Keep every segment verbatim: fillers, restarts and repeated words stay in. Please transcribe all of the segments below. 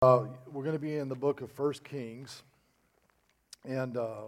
Uh, we're going to be in the book of First Kings, and uh,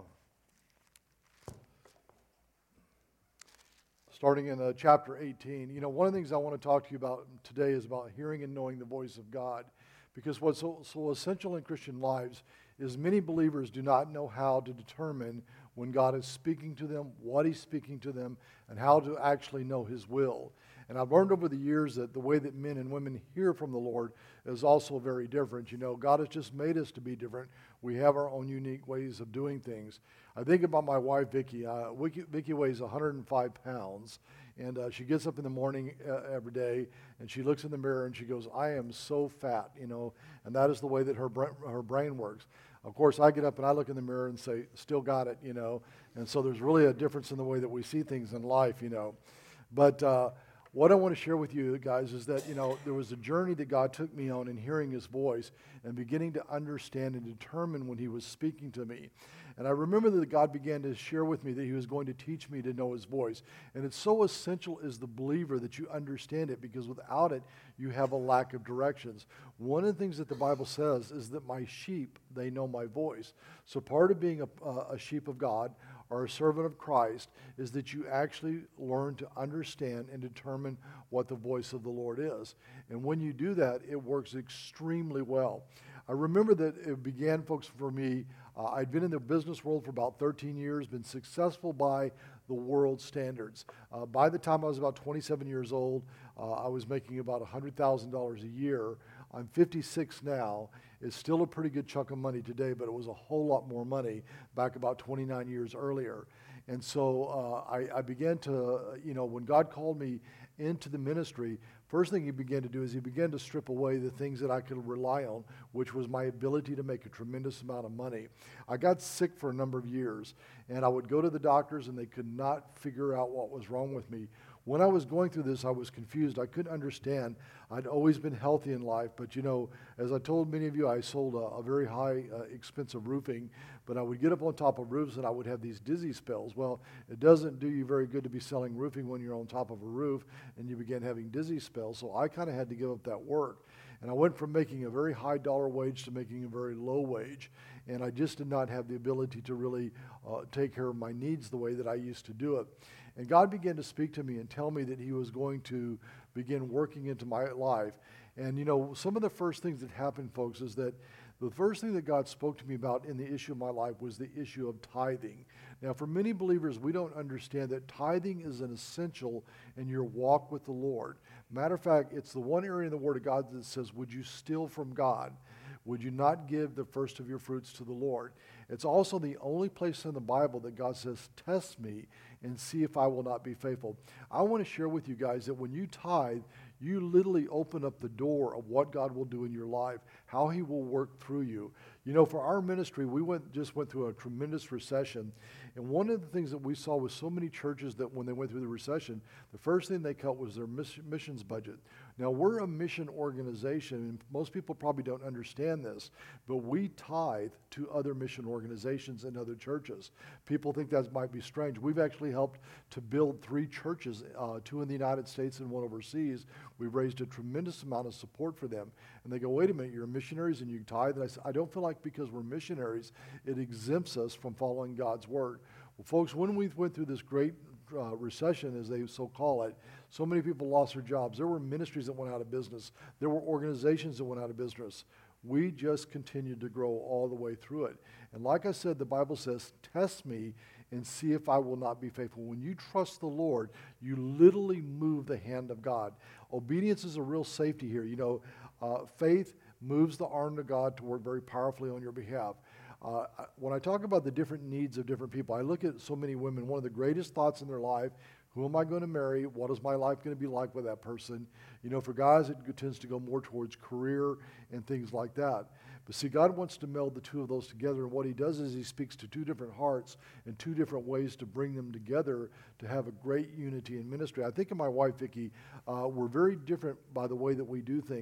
starting in uh, chapter eighteen. You know, one of the things I want to talk to you about today is about hearing and knowing the voice of God, because what's so, so essential in Christian lives is many believers do not know how to determine when God is speaking to them, what He's speaking to them, and how to actually know His will. And I've learned over the years that the way that men and women hear from the Lord is also very different. You know, God has just made us to be different. We have our own unique ways of doing things. I think about my wife, Vicki. Uh, Vicki, Vicki weighs one hundred five pounds, and uh, she gets up in the morning uh, every day, and she looks in the mirror, and she goes, "I am so fat," you know, and that is the way that her bra- her brain works. Of course, I get up and I look in the mirror and say, "Still got it," you know, and so there's really a difference in the way that we see things in life, you know. But uh, what I want to share with you guys is that, you know, there was a journey that God took me on in hearing His voice and beginning to understand and determine when He was speaking to me. And I remember that God began to share with me that He was going to teach me to know His voice. And it's so essential as the believer that you understand it, because without it, you have a lack of directions. One of the things that the Bible says is that my sheep, they know my voice. So part of being a, a sheep of God or a servant of Christ is that you actually learn to understand and determine what the voice of the Lord is. And when you do that, it works extremely well. I remember that it began, folks, for me, uh, I'd been in the business world for about thirteen years, been successful by the world standards. Uh, by the time I was about twenty-seven years old, uh, I was making about one hundred thousand dollars a year. I'm fifty-six now. It's still a pretty good chunk of money today, but it was a whole lot more money back about twenty-nine years earlier. And so uh, I, I began to, you know, when God called me into the ministry, first thing He began to do is He began to strip away the things that I could rely on, which was my ability to make a tremendous amount of money. I got sick for a number of years, and I would go to the doctors, and they could not figure out what was wrong with me. When I was going through this, I was confused. I couldn't understand. I'd always been healthy in life, but, you know, as I told many of you, I sold a, a very high uh, expensive roofing, but I would get up on top of roofs and I would have these dizzy spells. Well, it doesn't do you very good to be selling roofing when you're on top of a roof and you begin having dizzy spells, so I kind of had to give up that work. And I went from making a very high dollar wage to making a very low wage, and I just did not have the ability to really uh, take care of my needs the way that I used to do it. And God began to speak to me and tell me that He was going to begin working into my life. And, you know, some of the first things that happened, folks, is that the first thing that God spoke to me about in the issue of my life was the issue of tithing. Now, for many believers, we don't understand that tithing is an essential in your walk with the Lord. Matter of fact, it's the one area in the Word of God that says, would you steal from God? Would you not give the first of your fruits to the Lord? It's also the only place in the Bible that God says, test me and see if I will not be faithful. I want to share with you guys that when you tithe, you literally open up the door of what God will do in your life, how He will work through you. You know, for our ministry, we went just went through a tremendous recession. And one of the things that we saw with so many churches that when they went through the recession, the first thing they cut was their miss- missions budget. Now, we're a mission organization, and most people probably don't understand this, but we tithe to other mission organizations and other churches. People think that might be strange. We've actually helped to build three churches, uh, two in the United States and one overseas. We've raised a tremendous amount of support for them. And they go, wait a minute, you're missionaries and you tithe? And I said, I don't feel like because we're missionaries, it exempts us from following God's word. Well, folks, when we went through this great uh, recession, as they so call it, so many people lost their jobs. There were ministries that went out of business. There were organizations that went out of business. We just continued to grow all the way through it. And like I said, the Bible says, test me and see if I will not be faithful. When you trust the Lord, you literally move the hand of God. Obedience is a real safety here. You know, uh, faith moves the arm of God to work very powerfully on your behalf. Uh, when I talk about the different needs of different people, I look at so many women, one of the greatest thoughts in their life, who am I going to marry? What is my life going to be like with that person? You know, for guys, it tends to go more towards career and things like that. But see, God wants to meld the two of those together, and what He does is He speaks to two different hearts and two different ways to bring them together to have a great unity in ministry. I think of my wife, Vicki, uh, we're very different by the way that we do things,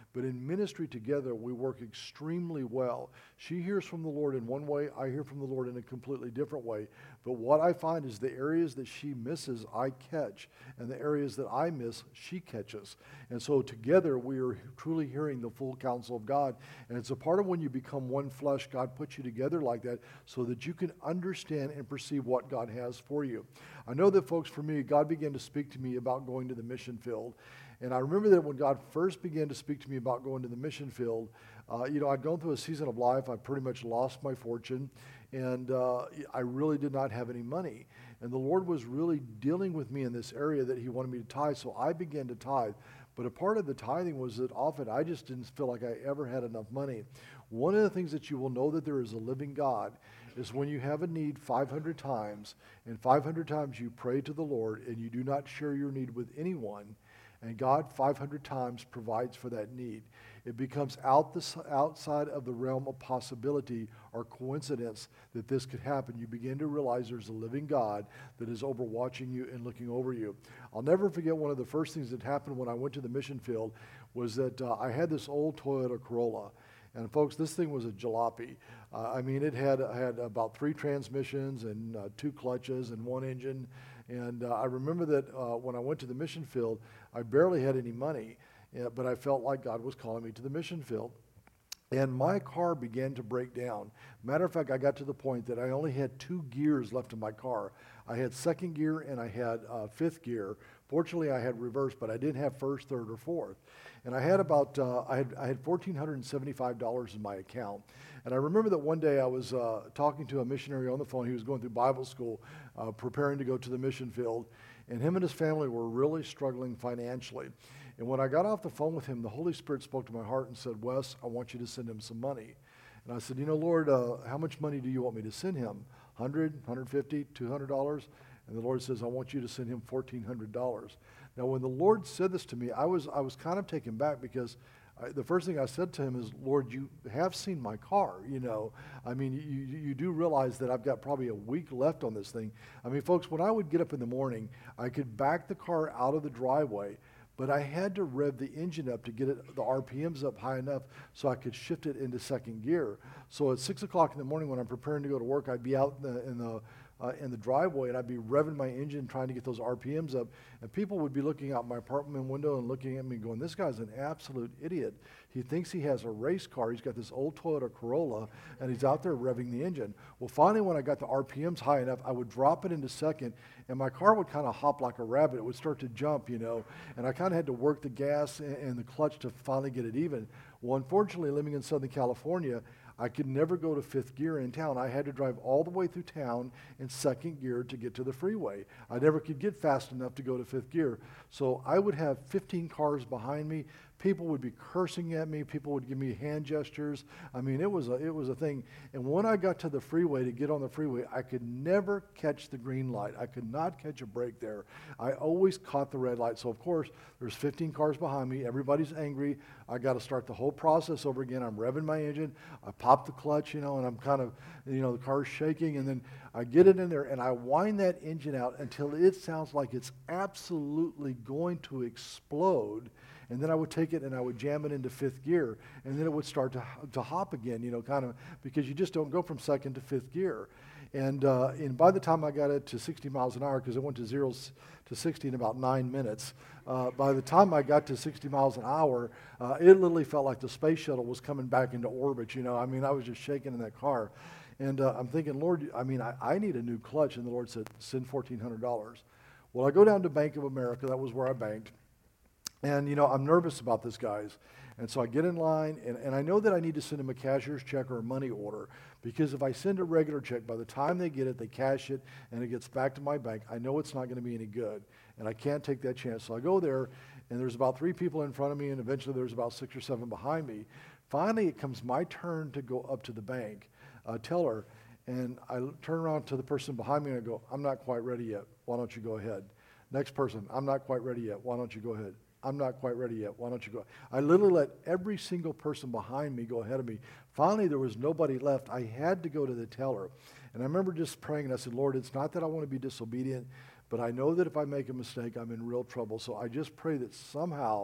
But in ministry together, we work extremely well. She hears from the Lord in one way, I hear from the Lord in a completely different way. But what I find is the areas that she misses, I catch. And the areas that I miss, she catches. And so together, we are truly hearing the full counsel of God. And it's a part of when you become one flesh, God puts you together like that so that you can understand and perceive what God has for you. I know that, folks, for me, God began to speak to me about going to the mission field. And I remember that when God first began to speak to me about going to the mission field, uh, you know, I'd gone through a season of life. I pretty much lost my fortune, and uh, I really did not have any money. And the Lord was really dealing with me in this area that he wanted me to tithe, so I began to tithe. But a part of the tithing was that often I just didn't feel like I ever had enough money. One of the things that you will know that there is a living God is when you have a need five hundred times, and five hundred times you pray to the Lord, and you do not share your need with anyone, and God five hundred times provides for that need. It becomes out the, outside of the realm of possibility or coincidence that this could happen. You begin to realize there's a living God that is overwatching you and looking over you. I'll never forget one of the first things that happened when I went to the mission field was that uh, I had this old Toyota Corolla. And folks, this thing was a jalopy. Uh, I mean, it had had about three transmissions and uh, two clutches and one engine. And uh, I remember that uh, when I went to the mission field, I barely had any money, uh, but I felt like God was calling me to the mission field. And my car began to break down. Matter of fact, I got to the point that I only had two gears left in my car. I had second gear and I had uh, fifth gear. Fortunately, I had reverse, but I didn't have first, third, or fourth. And I had about, uh, I had I had one thousand four hundred seventy-five dollars in my account. And I remember that one day I was uh, talking to a missionary on the phone. He was going through Bible school, uh, preparing to go to the mission field. And him and his family were really struggling financially. And when I got off the phone with him, the Holy Spirit spoke to my heart and said, Wes, I want you to send him some money. And I said, you know, Lord, uh, how much money do you want me to send him? one hundred, one hundred fifty, two hundred dollars? And the Lord says, I want you to send him fourteen hundred dollars. Now, when the Lord said this to me, I was I was kind of taken back because I, the first thing I said to him is, Lord, you have seen my car, you know. I mean, you, you do realize that I've got probably a week left on this thing. I mean, folks, when I would get up in the morning, I could back the car out of the driveway, but I had to rev the engine up to get it, the R P Ms up high enough so I could shift it into second gear. So at six o'clock in the morning when I'm preparing to go to work, I'd be out in the, in the Uh, in the driveway, and I'd be revving my engine trying to get those R P Ms up, and people would be looking out my apartment window and looking at me going, this guy's an absolute idiot. He thinks he has a race car. He's got this old Toyota Corolla, and he's out there revving the engine. Well, finally, when I got the R P Ms high enough, I would drop it into second, and my car would kind of hop like a rabbit. It would start to jump, you know, and I kind of had to work the gas and, and the clutch to finally get it even. Well, unfortunately, living in Southern California, I could never go to fifth gear in town. I had to drive all the way through town in second gear to get to the freeway. I never could get fast enough to go to fifth gear. So I would have fifteen cars behind me. People would be cursing at me. People would give me hand gestures. I mean, it was a, it was a thing. And when I got to the freeway to get on the freeway, I could never catch the green light. I could not catch a break there. I always caught the red light. So, of course, there's fifteen cars behind me. Everybody's angry. I got to start the whole process over again. I'm revving my engine. I pop the clutch, you know, and I'm kind of, you know, the car's shaking. And then I get it in there, and I wind that engine out until it sounds like it's absolutely going to explode. And then I would take it and I would jam it into fifth gear, and then it would start to, to hop again, you know, kind of, because you just don't go from second to fifth gear. And uh, and by the time I got it to sixty miles an hour, because it went to zero to sixty in about nine minutes, uh, by the time I got to sixty miles an hour, uh, it literally felt like the space shuttle was coming back into orbit, you know. I mean, I was just shaking in that car. And uh, I'm thinking, Lord, I mean, I, I need a new clutch. And the Lord said, send fourteen hundred dollars. Well, I go down to Bank of America. That was where I banked. And, you know, I'm nervous about this, guys. And so I get in line, and, and I know that I need to send them a cashier's check or a money order, because if I send a regular check, by the time they get it, they cash it, and it gets back to my bank, I know it's not going to be any good, and I can't take that chance. So I go there, and there's about three people in front of me, and eventually there's about six or seven behind me. Finally, it comes my turn to go up to the bank uh, teller, and I turn around to the person behind me, and I go, I'm not quite ready yet. Why don't you go ahead? Next person, I'm not quite ready yet. Why don't you go ahead? I'm not quite ready yet. Why don't you go? I literally let every single person behind me go ahead of me. Finally, there was nobody left. I had to go to the teller. And I remember just praying, and I said, Lord, it's not that I want to be disobedient, but I know that if I make a mistake, I'm in real trouble. So I just pray that somehow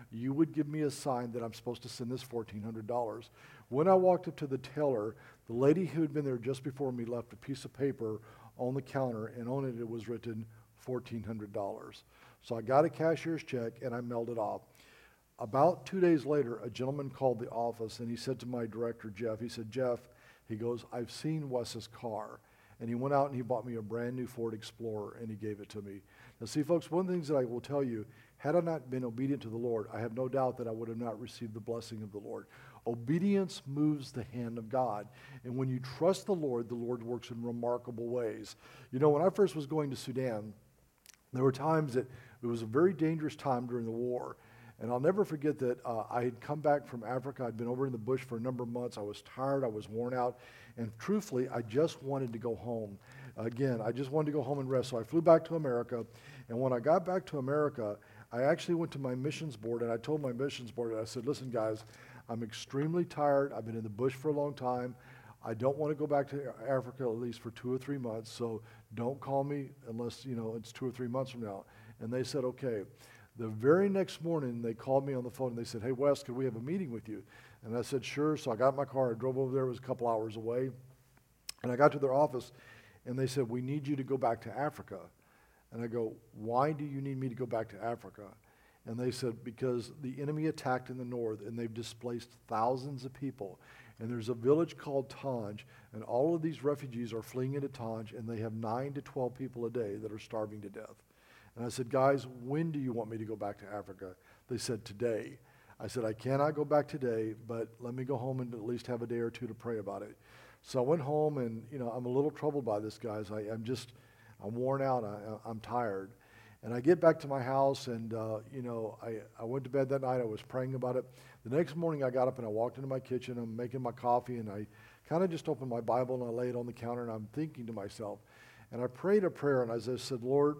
you would give me a sign that I'm supposed to send this fourteen hundred dollars. When I walked up to the teller, the lady who had been there just before me left a piece of paper on the counter, and on it it was written fourteen hundred dollars. So I got a cashier's check and I mailed it off. About two days later, a gentleman called the office and he said to my director, Jeff, he said, Jeff, he goes, I've seen Wes's car. And he went out and he bought me a brand new Ford Explorer and he gave it to me. Now see, folks, one of the things that I will tell you, had I not been obedient to the Lord, I have no doubt that I would have not received the blessing of the Lord. Obedience moves the hand of God. And when you trust the Lord, the Lord works in remarkable ways. You know, when I first was going to Sudan, there were times that it was a very dangerous time during the war. And I'll never forget that uh, I had come back from Africa. I'd been over in the bush for a number of months. I was tired. I was worn out. And truthfully, I just wanted to go home. Again, I just wanted to go home and rest. So I flew back to America. And when I got back to America, I actually went to my missions board. And I told my missions board, I said, listen, guys, I'm extremely tired. I've been in the bush for a long time. I don't want to go back to Africa at least for two or three months. So don't call me unless, you know, it's two or three months from now. And they said, okay. The very next morning, they called me on the phone and they said, hey, Wes, could we have a meeting with you? And I said, sure. So I got in my car. I drove over there. It was a couple hours away. And I got to their office, and they said, we need you to go back to Africa. And I go, why do you need me to go back to Africa? And they said, because the enemy attacked in the north, and they've displaced thousands of people. And there's a village called Tanj, and all of these refugees are fleeing into Tanj, and they have nine to twelve people a day that are starving to death. And I said, guys, when do you want me to go back to Africa? They said, today. I said, I cannot go back today, but let me go home and at least have a day or two to pray about it. So I went home, and, you know, I'm a little troubled by this, guys. I, I'm just, I'm worn out. I, I'm tired. And I get back to my house, and, uh, you know, I, I went to bed that night. I was praying about it. The next morning, I got up, and I walked into my kitchen. I'm making my coffee, and I kind of just opened my Bible, and I lay it on the counter, and I'm thinking to myself. And I prayed a prayer, and I just said, Lord,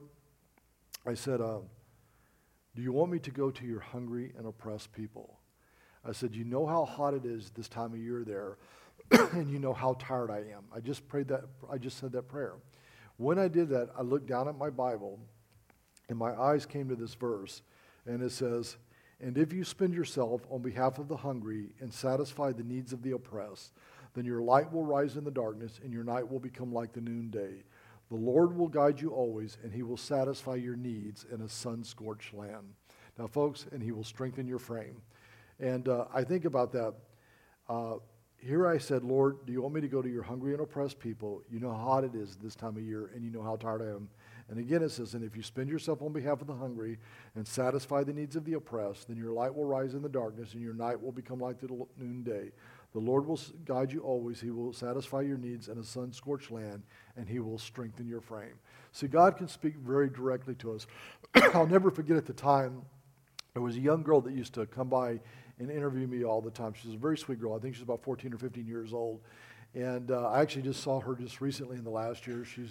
I said, uh, do you want me to go to your hungry and oppressed people? I said, you know how hot it is this time of year there, and you know how tired I am. I just prayed that, I just said that prayer. When I did that, I looked down at my Bible, and my eyes came to this verse, and it says, and if you spend yourself on behalf of the hungry and satisfy the needs of the oppressed, then your light will rise in the darkness, and your night will become like the noonday. The Lord will guide you always, and he will satisfy your needs in a sun-scorched land. Now, folks, and he will strengthen your frame. And uh, I think about that. Uh, here I said, Lord, do you want me to go to your hungry and oppressed people? You know how hot it is this time of year, and you know how tired I am. And again it says, and if you spend yourself on behalf of the hungry and satisfy the needs of the oppressed, then your light will rise in the darkness, and your night will become like the noonday. The Lord will guide you always. He will satisfy your needs in a sun-scorched land, and he will strengthen your frame. See, God can speak very directly to us. I'll never forget at the time, there was a young girl that used to come by and interview me all the time. She was a very sweet girl. I think she's about fourteen or fifteen years old. And uh, I actually just saw her just recently in the last year. She's,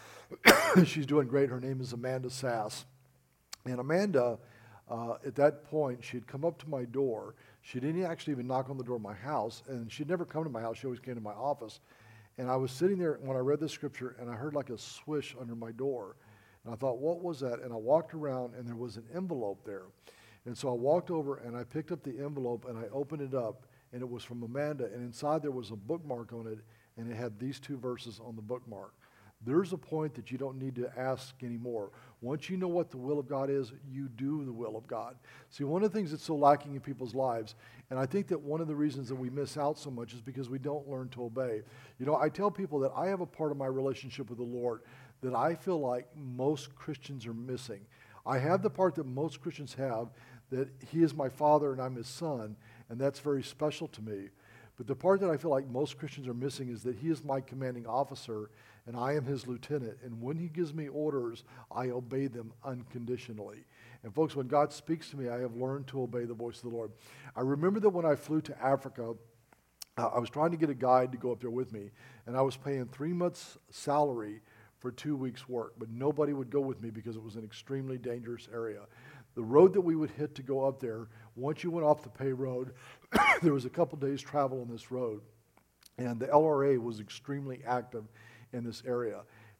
uh, she's doing great. Her name is Amanda Sass. And Amanda, uh, at that point, she had come up to my door. She didn't actually even knock on the door of my house, and she'd never come to my house. She always came to my office. And I was sitting there when I read the scripture, and I heard like a swish under my door. And I thought, what was that? And I walked around, and there was an envelope there. And so I walked over, and I picked up the envelope, and I opened it up, and it was from Amanda. And inside there was a bookmark on it, and it had these two verses on the bookmark. There's a point that you don't need to ask anymore. Once you know what the will of God is, you do the will of God. See, one of the things that's so lacking in people's lives, and I think that one of the reasons that we miss out so much is because we don't learn to obey. You know, I tell people that I have a part of my relationship with the Lord that I feel like most Christians are missing. I have the part that most Christians have, that he is my father and I'm his son, and that's very special to me. But the part that I feel like most Christians are missing is that he is my commanding officer and I am his lieutenant. And when he gives me orders, I obey them unconditionally. And folks, when God speaks to me, I have learned to obey the voice of the Lord. I remember that when I flew to Africa, uh, I was trying to get a guide to go up there with me, and I was paying three months' salary for two weeks' work, but nobody would go with me because it was an extremely dangerous area. The road that we would hit to go up there, once you went off the pay road, there was a couple days travel on this road. And the L R A was extremely active in this area.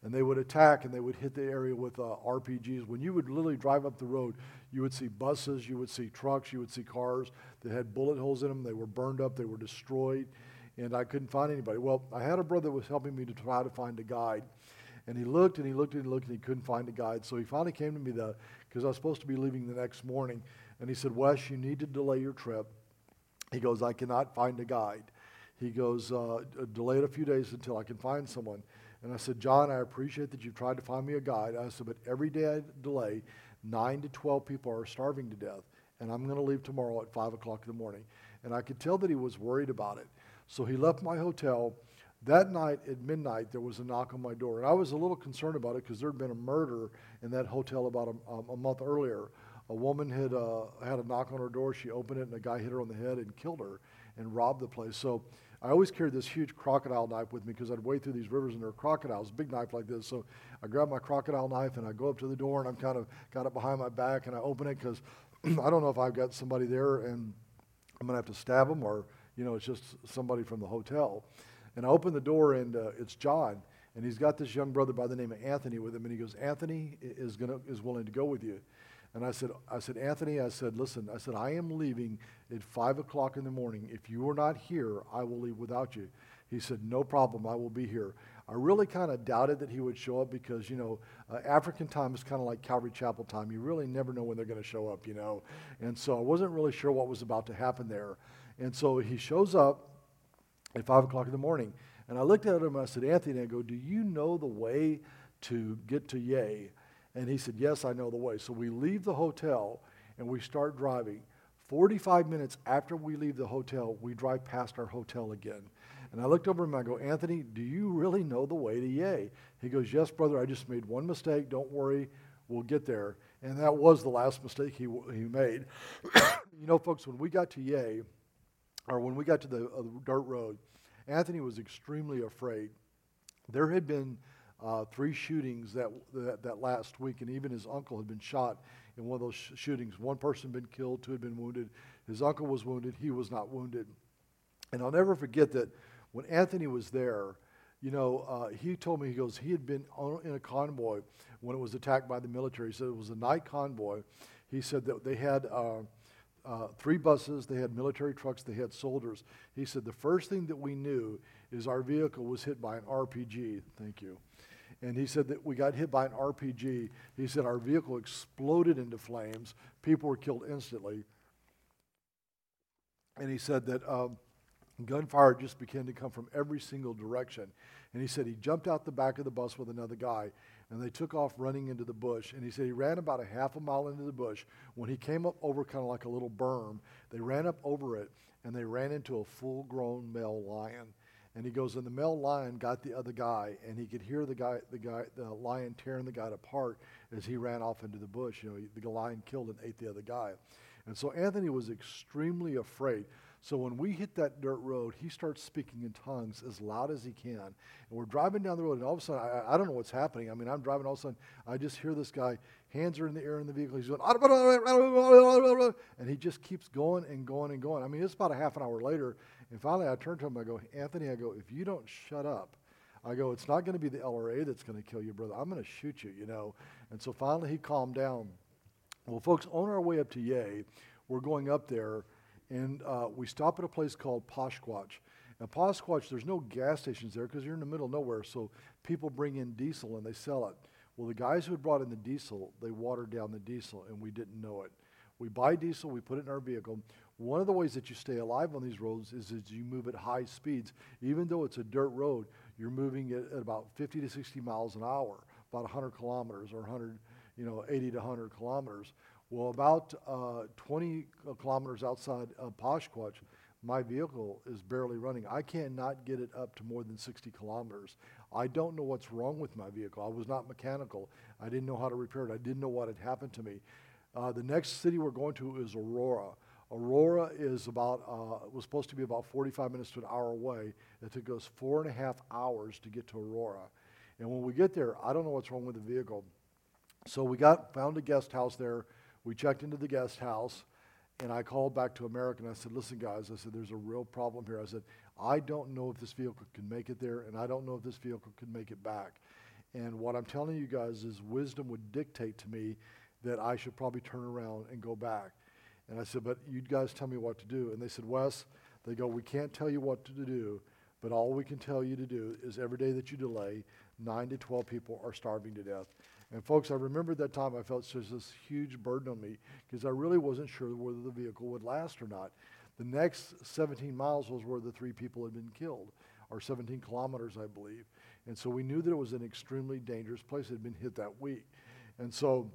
And they would attack, and they would hit the area with uh, R P Gs. When you would literally drive up the road, you would see buses, you would see trucks, you would see cars that had bullet holes in them. They were burned up, they were destroyed, and I couldn't find anybody. Well, I had a brother that was helping me to try to find a guide. And he looked, and he looked, and he looked, and he couldn't find a guide. So he finally came to me, because I was supposed to be leaving the next morning, and he said, Wes, you need to delay your trip. He goes, I cannot find a guide. He goes, uh, delay it a few days until I can find someone. And I said, John, I appreciate that you've tried to find me a guide. I said, but every day I delay, nine to twelve people are starving to death, and I'm going to leave tomorrow at five o'clock in the morning. And I could tell that he was worried about it. So he left my hotel. That night at midnight, there was a knock on my door. And I was a little concerned about it because there had been a murder in that hotel about a, um, a month earlier. A woman had uh, had a knock on her door. She opened it, and a guy hit her on the head and killed her and robbed the place. So I always carried this huge crocodile knife with me because I'd wade through these rivers, and there were crocodiles, big knife like this. So I grab my crocodile knife, and I go up to the door, and I'm kind of got it behind my back, and I open it because I don't know if I've got somebody there, and I'm going to have to stab them, or, you know, it's just somebody from the hotel. And I open the door, and uh, it's John, and he's got this young brother by the name of Anthony with him, and he goes, Anthony is gonna is willing to go with you. And I said, I said, Anthony, I said, listen, I said, I am leaving at five o'clock in the morning. If you are not here, I will leave without you. He said, no problem, I will be here. I really kind of doubted that he would show up because, you know, uh, African time is kind of like Calvary Chapel time. You really never know when they're going to show up, you know. And so I wasn't really sure what was about to happen there. And so he shows up at five o'clock in the morning. And I looked at him and I said, Anthony, I go, do you know the way to get to Ye? And he said, yes, I know the way. So we leave the hotel and we start driving. forty-five minutes after we leave the hotel, we drive past our hotel again. And I looked over him and I go, Anthony, do you really know the way to Ye? He goes, yes, brother, I just made one mistake. Don't worry, we'll get there. And that was the last mistake he he made. You know, folks, when we got to Ye, or when we got to the uh, dirt road, Anthony was extremely afraid. There had been uh, three shootings that, that that last week, and even his uncle had been shot in one of those sh- shootings. One person had been killed, two had been wounded. His uncle was wounded, he was not wounded. And I'll never forget that when Anthony was there, you know, uh, he told me, he goes, he had been on, in a convoy when it was attacked by the military. He said it was a night convoy. He said that they had uh, uh, three buses, they had military trucks, they had soldiers. He said the first thing that we knew is our vehicle was hit by an R P G. Thank you. And he said that we got hit by an R P G. He said our vehicle exploded into flames. People were killed instantly. And he said that um, gunfire just began to come from every single direction. And he said he jumped out the back of the bus with another guy, and they took off running into the bush. And he said he ran about a half a mile into the bush. When he came up over kind of like a little berm, they ran up over it, and they ran into a full-grown male lion. And he goes, and the male lion got the other guy, and he could hear the guy, the guy, the lion tearing the guy apart as he ran off into the bush. You know, the lion killed and ate the other guy. And so Anthony was extremely afraid. So when we hit that dirt road, he starts speaking in tongues as loud as he can. And we're driving down the road, and all of a sudden, I, I don't know what's happening. I mean, I'm driving, all of a sudden, I just hear this guy, hands are in the air in the vehicle. He's going, and he just keeps going and going and going. I mean, it's about a half an hour later, and finally I turn to him, I go, Anthony, I go, if you don't shut up, I go, it's not going to be the L R A that's going to kill you, brother. I'm going to shoot you, you know. And so finally he calmed down. Well, folks, on our way up to Ye, we're going up there, and uh, we stop at a place called Poshquatch. Now, Poshquatch, there's no gas stations there because you're in the middle of nowhere, so people bring in diesel and they sell it. Well, the guys who had brought in the diesel, they watered down the diesel, and we didn't know it. We buy diesel, we put it in our vehicle. One of the ways that you stay alive on these roads is that you move at high speeds. Even though it's a dirt road, you're moving at, at about fifty to sixty miles an hour, about one hundred kilometers or one hundred, you know, eighty to one hundred kilometers. Well, about uh, twenty kilometers outside of Poshquatch, my vehicle is barely running. I cannot get it up to more than sixty kilometers. I don't know what's wrong with my vehicle. I was not mechanical. I didn't know how to repair it. I didn't know what had happened to me. Uh, the next city we're going to is Aurora. Aurora is about, uh, was supposed to be about forty-five minutes to an hour away. It took us four and a half hours to get to Aurora. And when we get there, I don't know what's wrong with the vehicle. So we got, found a guest house there. We checked into the guest house, and I called back to America, and I said, listen, guys, I said, there's a real problem here. I said, I don't know if this vehicle can make it there, and I don't know if this vehicle can make it back. And what I'm telling you guys is wisdom would dictate to me that I should probably turn around and go back. And I said, but you guys tell me what to do. And they said, Wes, they go, we can't tell you what to do, but all we can tell you to do is every day that you delay, nine to twelve people are starving to death. And folks, I remember that time I felt just this huge burden on me because I really wasn't sure whether the vehicle would last or not. The next seventeen miles was where the three people had been killed, or seventeen kilometers, I believe. And so we knew that it was an extremely dangerous place. It had been hit that week. And so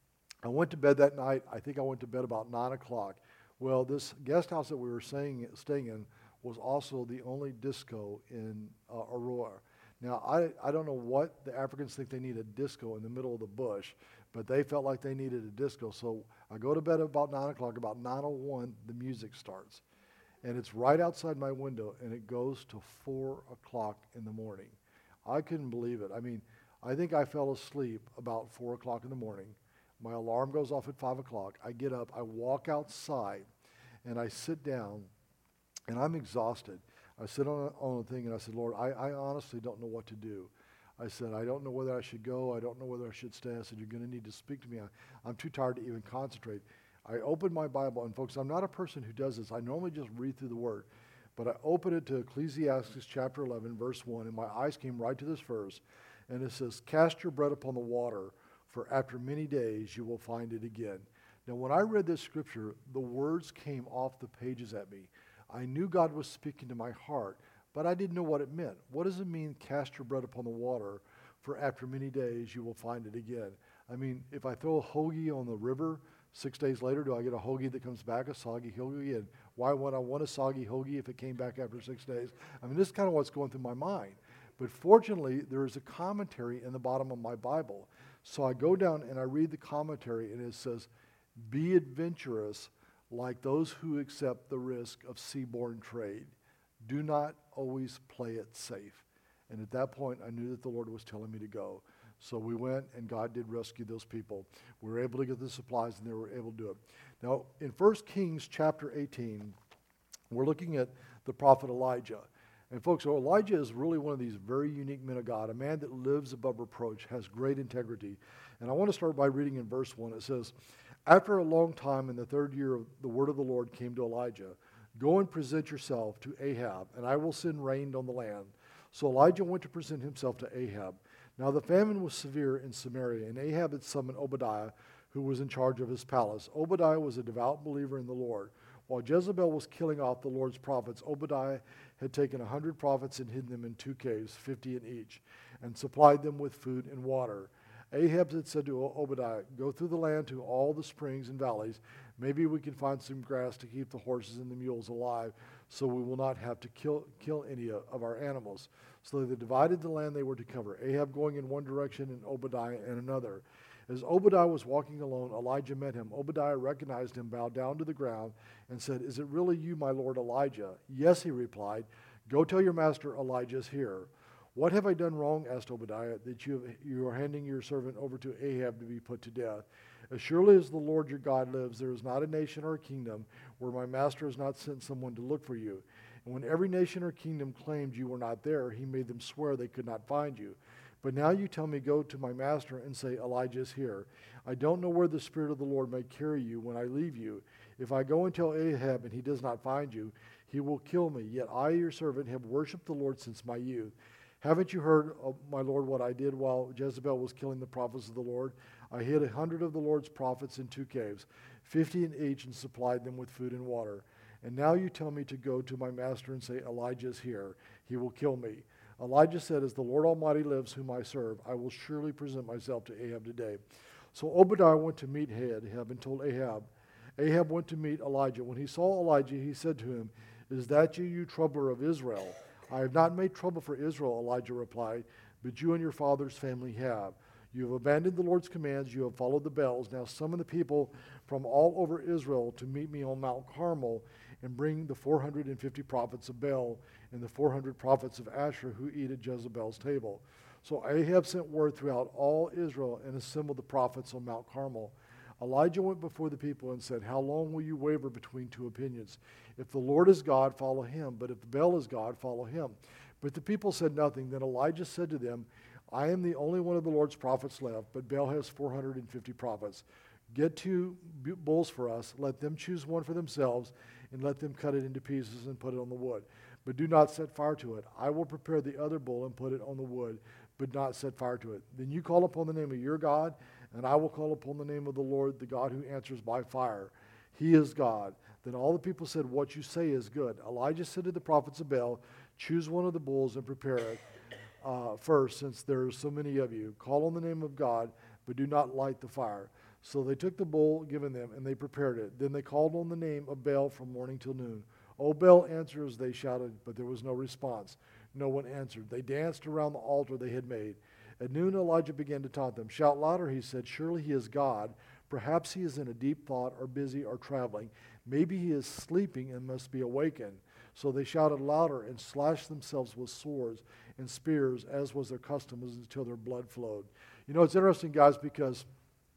I went to bed that night. I think I went to bed about nine o'clock. Well, this guest house that we were staying, staying in was also the only disco in uh, Aurora. Now, I, I don't know what the Africans think they need a disco in the middle of the bush, but they felt like they needed a disco. So I go to bed at about nine o'clock. About nine oh one, the music starts. And it's right outside my window, and it goes to four o'clock in the morning. I couldn't believe it. I mean, I think I fell asleep about four o'clock in the morning. My alarm goes off at five o'clock. I get up, I walk outside, and I sit down, and I'm exhausted. I sit on a, on a thing, and I said, Lord, I, I honestly don't know what to do. I said, I don't know whether I should go. I don't know whether I should stay. I said, you're going to need to speak to me. I, I'm too tired to even concentrate. I opened my Bible, and folks, I'm not a person who does this. I normally just read through the Word. But I opened it to Ecclesiastes chapter eleven, verse one, and my eyes came right to this verse. And it says, cast your bread upon the water, for after many days you will find it again. Now, when I read this scripture, the words came off the pages at me. I knew God was speaking to my heart, but I didn't know what it meant. What does it mean, cast your bread upon the water, for after many days you will find it again? I mean, if I throw a hoagie on the river, six days later, do I get a hoagie that comes back, a soggy hoagie? And why would I want a soggy hoagie if it came back after six days? I mean, this is kind of what's going through my mind. But fortunately, there is a commentary in the bottom of my Bible. So I go down and I read the commentary, and it says, be adventurous like those who accept the risk of seaborne trade. Do not always play it safe. And at that point, I knew that the Lord was telling me to go. So we went, and God did rescue those people. We were able to get the supplies, and they were able to do it. Now, in First Kings chapter eighteen, we're looking at the prophet Elijah. And folks, so Elijah is really one of these very unique men of God, a man that lives above reproach, has great integrity. And I want to start by reading in verse one. It says, after a long time, in the third year, the word of the Lord came to Elijah. Go and present yourself to Ahab, and I will send rain on the land. So Elijah went to present himself to Ahab. Now the famine was severe in Samaria, and Ahab had summoned Obadiah, who was in charge of his palace. Obadiah was a devout believer in the Lord. While Jezebel was killing off the Lord's prophets, Obadiah had taken a hundred prophets and hidden them in two caves, fifty in each, and supplied them with food and water. Ahab had said to Obadiah, go through the land to all the springs and valleys. Maybe we can find some grass to keep the horses and the mules alive, so we will not have to kill, kill any of our animals. So they divided the land they were to cover, Ahab going in one direction and Obadiah in another. As Obadiah was walking alone, Elijah met him. Obadiah recognized him, bowed down to the ground, and said, is it really you, my lord Elijah? Yes, he replied. Go tell your master Elijah is here. What have I done wrong, asked Obadiah, that you, have, you are handing your servant over to Ahab to be put to death? As surely as the Lord your God lives, there is not a nation or a kingdom where my master has not sent someone to look for you. And when every nation or kingdom claimed you were not there, he made them swear they could not find you. But now you tell me, go to my master and say, Elijah is here. I don't know where the Spirit of the Lord may carry you when I leave you. If I go and tell Ahab and he does not find you, he will kill me. Yet I, your servant, have worshipped the Lord since my youth. Haven't you heard, oh, my Lord, what I did while Jezebel was killing the prophets of the Lord? I hid a hundred of the Lord's prophets in two caves, fifty in each, and supplied them with food and water. And now you tell me to go to my master and say, Elijah is here. He will kill me. Elijah said, as the Lord Almighty lives, whom I serve, I will surely present myself to Ahab today. So Obadiah went to meet Ahab and told Ahab. Ahab went to meet Elijah. When he saw Elijah, he said to him, is that you, you troubler of Israel? I have not made trouble for Israel, Elijah replied, but you and your father's family have. You have abandoned the Lord's commands. You have followed the Baals. Now summon the people from all over Israel to meet me on Mount Carmel and bring the four hundred fifty prophets of Baal and the four hundred prophets of Asherah who eat at Jezebel's table. So Ahab sent word throughout all Israel and assembled the prophets on Mount Carmel. Elijah went before the people and said, how long will you waver between two opinions? If the Lord is God, follow him. But if Baal is God, follow him. But the people said nothing. Then Elijah said to them, I am the only one of the Lord's prophets left, but Baal has four hundred fifty prophets. Get two bulls for us, let them choose one for themselves, and let them cut it into pieces and put it on the wood. But do not set fire to it. I will prepare the other bull and put it on the wood, but not set fire to it. Then you call upon the name of your God, and I will call upon the name of the Lord, the God who answers by fire. He is God. Then all the people said, what you say is good. Elijah said to the prophets of Baal, choose one of the bulls and prepare it uh, first, since there are so many of you. Call on the name of God, but do not light the fire. So they took the bull given them, and they prepared it. Then they called on the name of Baal from morning till noon. O Baal, answer as they shouted, but there was no response. No one answered. They danced around the altar they had made. At noon Elijah began to taunt them. Shout louder, he said. Surely he is God. Perhaps he is in a deep thought or busy or traveling. Maybe he is sleeping and must be awakened. So they shouted louder and slashed themselves with swords and spears, as was their custom, until their blood flowed. You know, it's interesting, guys, because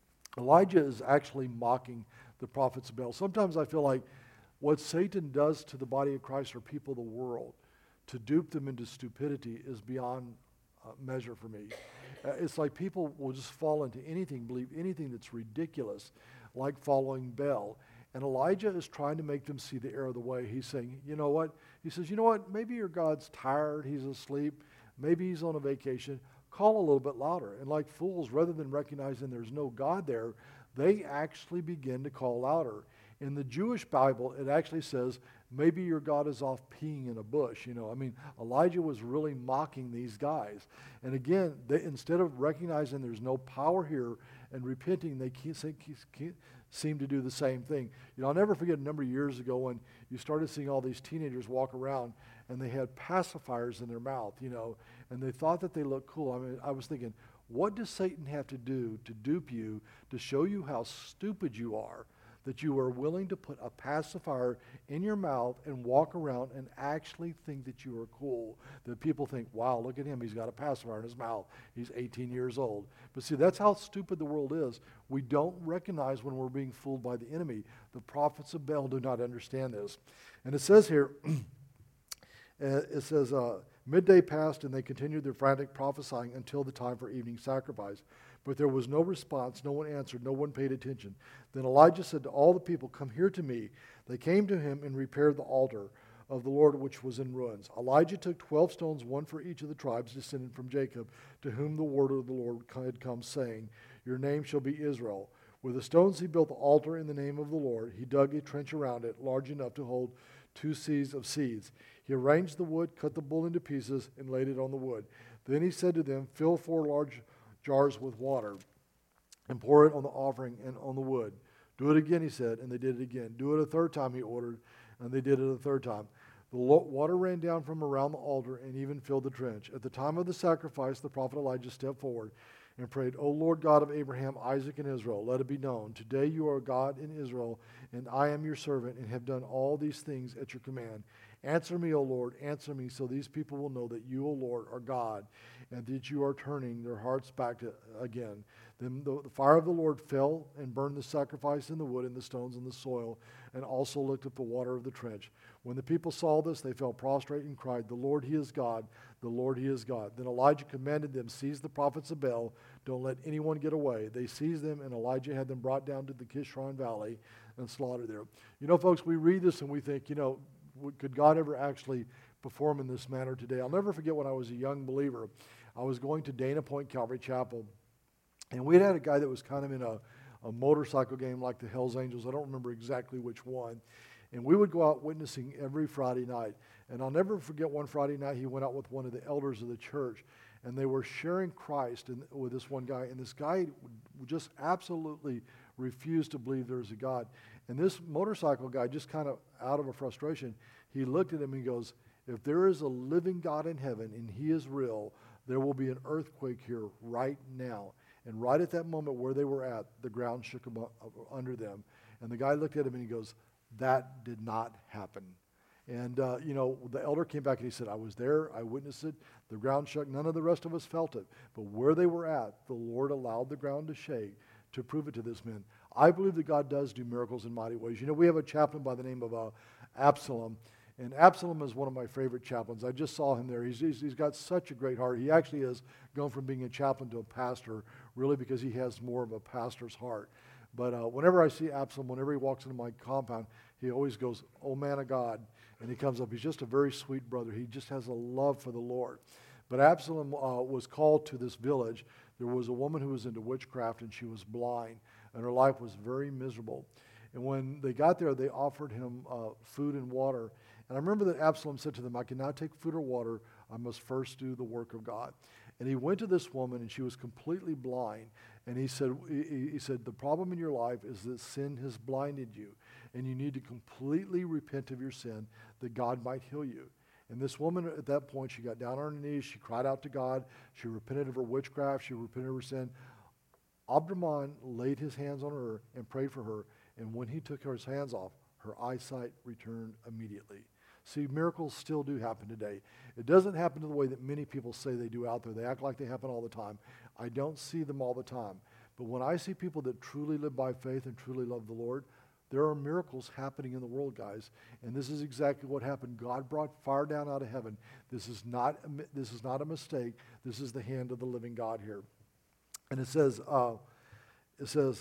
Elijah is actually mocking the prophets of Baal. Sometimes I feel like what Satan does to the body of Christ or people of the world to dupe them into stupidity is beyond uh, measure for me. Uh, it's like people will just fall into anything, believe anything that's ridiculous, like following Baal. And Elijah is trying to make them see the error of the way. He's saying, you know what? He says, you know what? Maybe your God's tired. He's asleep. Maybe he's on a vacation. Call a little bit louder. And like fools, rather than recognizing there's no God there, they actually begin to call louder. In the Jewish Bible, it actually says, maybe your God is off peeing in a bush. You know, I mean, Elijah was really mocking these guys. And again, they, instead of recognizing there's no power here and repenting, they keep, keep, keep, seem to do the same thing. You know, I'll never forget a number of years ago when you started seeing all these teenagers walk around and they had pacifiers in their mouth, you know, and they thought that they looked cool. I mean, I was thinking, what does Satan have to do to dupe you, to show you how stupid you are, that you are willing to put a pacifier in your mouth and walk around and actually think that you are cool? That people think, wow, look at him, he's got a pacifier in his mouth. He's eighteen years old. But see, that's how stupid the world is. We don't recognize when we're being fooled by the enemy. The prophets of Baal do not understand this. And it says here, it says, uh, midday passed and they continued their frantic prophesying until the time for evening sacrifice. But there was no response, no one answered, no one paid attention. Then Elijah said to all the people, come here to me. They came to him and repaired the altar of the Lord which was in ruins. Elijah took twelve stones, one for each of the tribes descended from Jacob, to whom the word of the Lord had come, saying, your name shall be Israel. With the stones he built the altar in the name of the Lord. He dug a trench around it, large enough to hold two seahs of seeds. He arranged the wood, cut the bull into pieces, and laid it on the wood. Then he said to them, fill four large jars with water and pour it on the offering and on the wood. Do it again, he said, and they did it again. Do it a third time, he ordered, and they did it a third time. The water ran down from around the altar and even filled the trench. At the time of the sacrifice, the prophet Elijah stepped forward and prayed, O Lord God of Abraham, Isaac, and Israel, let it be known. Today you are God in Israel, and I am your servant, and have done all these things at your command. Answer me, O Lord, answer me, so these people will know that you, O Lord, are God, and that you are turning their hearts back to, again. Then the, the fire of the Lord fell and burned the sacrifice and the wood and the stones and the soil, and also licked up the water of the trench. When the people saw this, they fell prostrate and cried, the Lord, he is God, the Lord, he is God. Then Elijah commanded them, seize the prophets of Baal, don't let anyone get away. They seized them, and Elijah had them brought down to the Kishron Valley and slaughtered there. You know, folks, we read this and we think, you know, could God ever actually perform in this manner today? I'll never forget when I was a young believer. I was going to Dana Point Calvary Chapel, and we had a guy that was kind of in a, a motorcycle game like the Hells Angels. I don't remember exactly which one. And we would go out witnessing every Friday night. And I'll never forget one Friday night he went out with one of the elders of the church, and they were sharing Christ in, with this one guy. And this guy just absolutely refused to believe there was a God. And this motorcycle guy, just kind of out of a frustration, he looked at him and he goes, if there is a living God in heaven and he is real, there will be an earthquake here right now. And right at that moment where they were at, the ground shook under them. And the guy looked at him and he goes, that did not happen. And, uh, you know, the elder came back and he said, I was there, I witnessed it, the ground shook, none of the rest of us felt it. But where they were at, the Lord allowed the ground to shake to prove it to this man. I believe that God does do miracles in mighty ways. You know, we have a chaplain by the name of uh, Absalom, And Absalom is one of my favorite chaplains. I just saw him there. He's, he's, he's got such a great heart. He actually has gone from being a chaplain to a pastor, really because he has more of a pastor's heart. But uh, whenever I see Absalom, whenever he walks into my compound, he always goes, "Oh, man of God." And he comes up. He's just a very sweet brother. He just has a love for the Lord. But Absalom uh, was called to this village. There was a woman who was into witchcraft, and she was blind, and her life was very miserable. And when they got there, they offered him uh, food and water. And I remember that Absalom said to them, "I cannot take food or water. I must first do the work of God." And he went to this woman, and she was completely blind. And he said, he, he said, "The problem in your life is that sin has blinded you, and you need to completely repent of your sin that God might heal you." And this woman at that point, she got down on her knees. She cried out to God. She repented of her witchcraft. She repented of her sin. Abdraman laid his hands on her and prayed for her. And when he took his hands off, her eyesight returned immediately. See, miracles still do happen today. It doesn't happen to the way that many people say they do out there. They act like they happen all the time. I don't see them all the time. But when I see people that truly live by faith and truly love the Lord, there are miracles happening in the world, guys. And this is exactly what happened. God brought fire down out of heaven. This is not a, this is not a mistake. This is the hand of the living God here. And it says, uh, it says,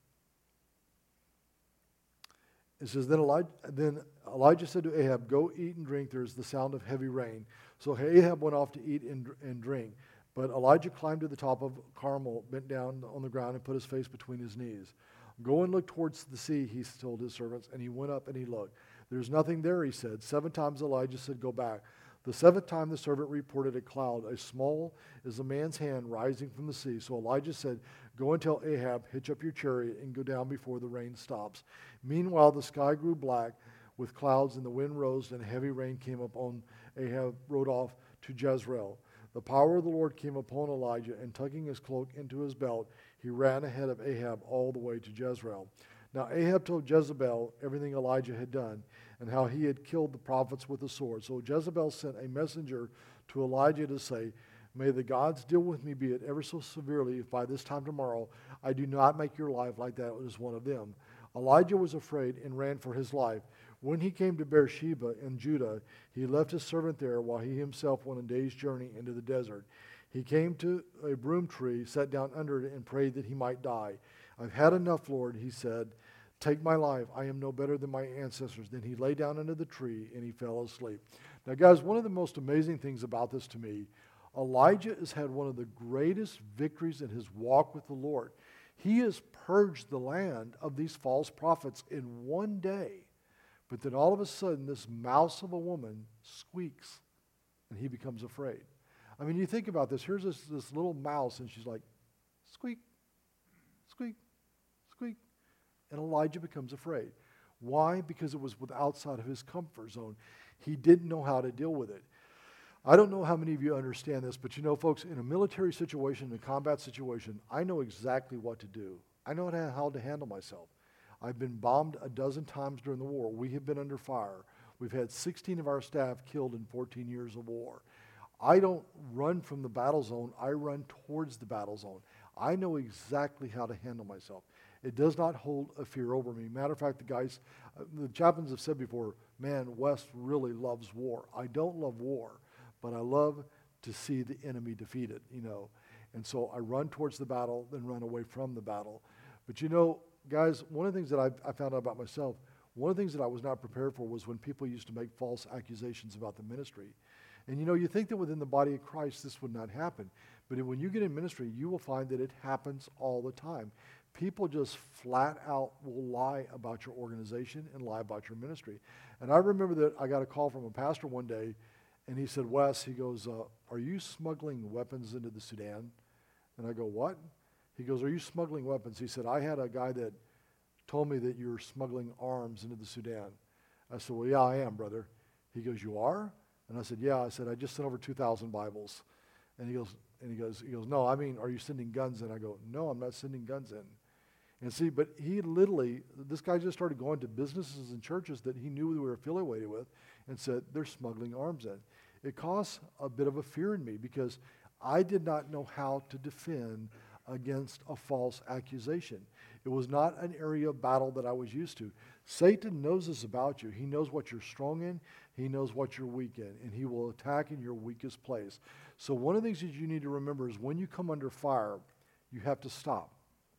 It says, then Elijah, then Elijah said to Ahab, "Go eat and drink. There is the sound of heavy rain." So Ahab went off to eat and, and drink. But Elijah climbed to the top of Carmel, bent down on the ground, and put his face between his knees. "Go and look towards the sea," he told his servants. And he went up and he looked. "There's nothing there," he said. Seven times Elijah said, "Go back." The seventh time the servant reported a cloud, as small as a man's hand, rising from the sea. So Elijah said, "Go and tell Ahab, hitch up your chariot and go down before the rain stops." Meanwhile, the sky grew black with clouds, and the wind rose, and heavy rain came upon Ahab, rode off to Jezreel. The power of the Lord came upon Elijah, and tucking his cloak into his belt, he ran ahead of Ahab all the way to Jezreel. Now Ahab told Jezebel everything Elijah had done, and how he had killed the prophets with the sword. So Jezebel sent a messenger to Elijah to say, "May the gods deal with me, be it ever so severely, if by this time tomorrow I do not make your life like that as one of them." Elijah was afraid and ran for his life. When he came to Beersheba in Judah, he left his servant there while he himself went a day's journey into the desert. He came to a broom tree, sat down under it, and prayed that he might die. "I've had enough, Lord," he said. "Take my life. I am no better than my ancestors." Then he lay down under the tree and he fell asleep. Now, guys, one of the most amazing things about this to me, Elijah has had one of the greatest victories in his walk with the Lord. He has purged the land of these false prophets in one day. But then all of a sudden, this mouse of a woman squeaks, and he becomes afraid. I mean, you think about this. Here's this, this little mouse, and she's like, squeak, squeak, squeak. And Elijah becomes afraid. Why? Because it was with outside of his comfort zone. He didn't know how to deal with it. I don't know how many of you understand this, but you know, folks, in a military situation, in a combat situation, I know exactly what to do. I know how to handle myself. I've been bombed a dozen times during the war. We have been under fire. We've had sixteen of our staff killed in fourteen years of war. I don't run from the battle zone. I run towards the battle zone. I know exactly how to handle myself. It does not hold a fear over me. Matter of fact, the guys, uh, the chaplains have said before, man, Wes really loves war. I don't love war, but I love to see the enemy defeated, you know. And so I run towards the battle, then run away from the battle. But you know, guys, one of the things that I've, I found out about myself, one of the things that I was not prepared for was when people used to make false accusations about the ministry. And you know, you think that within the body of Christ this would not happen. But when you get in ministry, you will find that it happens all the time. People just flat out will lie about your organization and lie about your ministry. And I remember that I got a call from a pastor one day, and he said, "Wes," he goes, uh, "are you smuggling weapons into the Sudan?" And I go, "What?" He goes, "Are you smuggling weapons?" He said, "I had a guy that told me that you're smuggling arms into the Sudan." I said, "Well, yeah, I am, brother." He goes, "You are?" And I said, "Yeah." I said, "I just sent over two thousand Bibles." And he goes, and he goes, he goes, "No, I mean, are you sending guns in?" I go, "No, I'm not sending guns in." And see, but he literally, this guy just started going to businesses and churches that he knew we were affiliated with and said, they're smuggling arms in. It caused a bit of a fear in me because I did not know how to defend against a false accusation. It was not an area of battle that I was used to. Satan knows this about you. He knows what you're strong in. He knows what you're weak in, and he will attack in your weakest place. So one of the things that you need to remember is when you come under fire, you have to stop.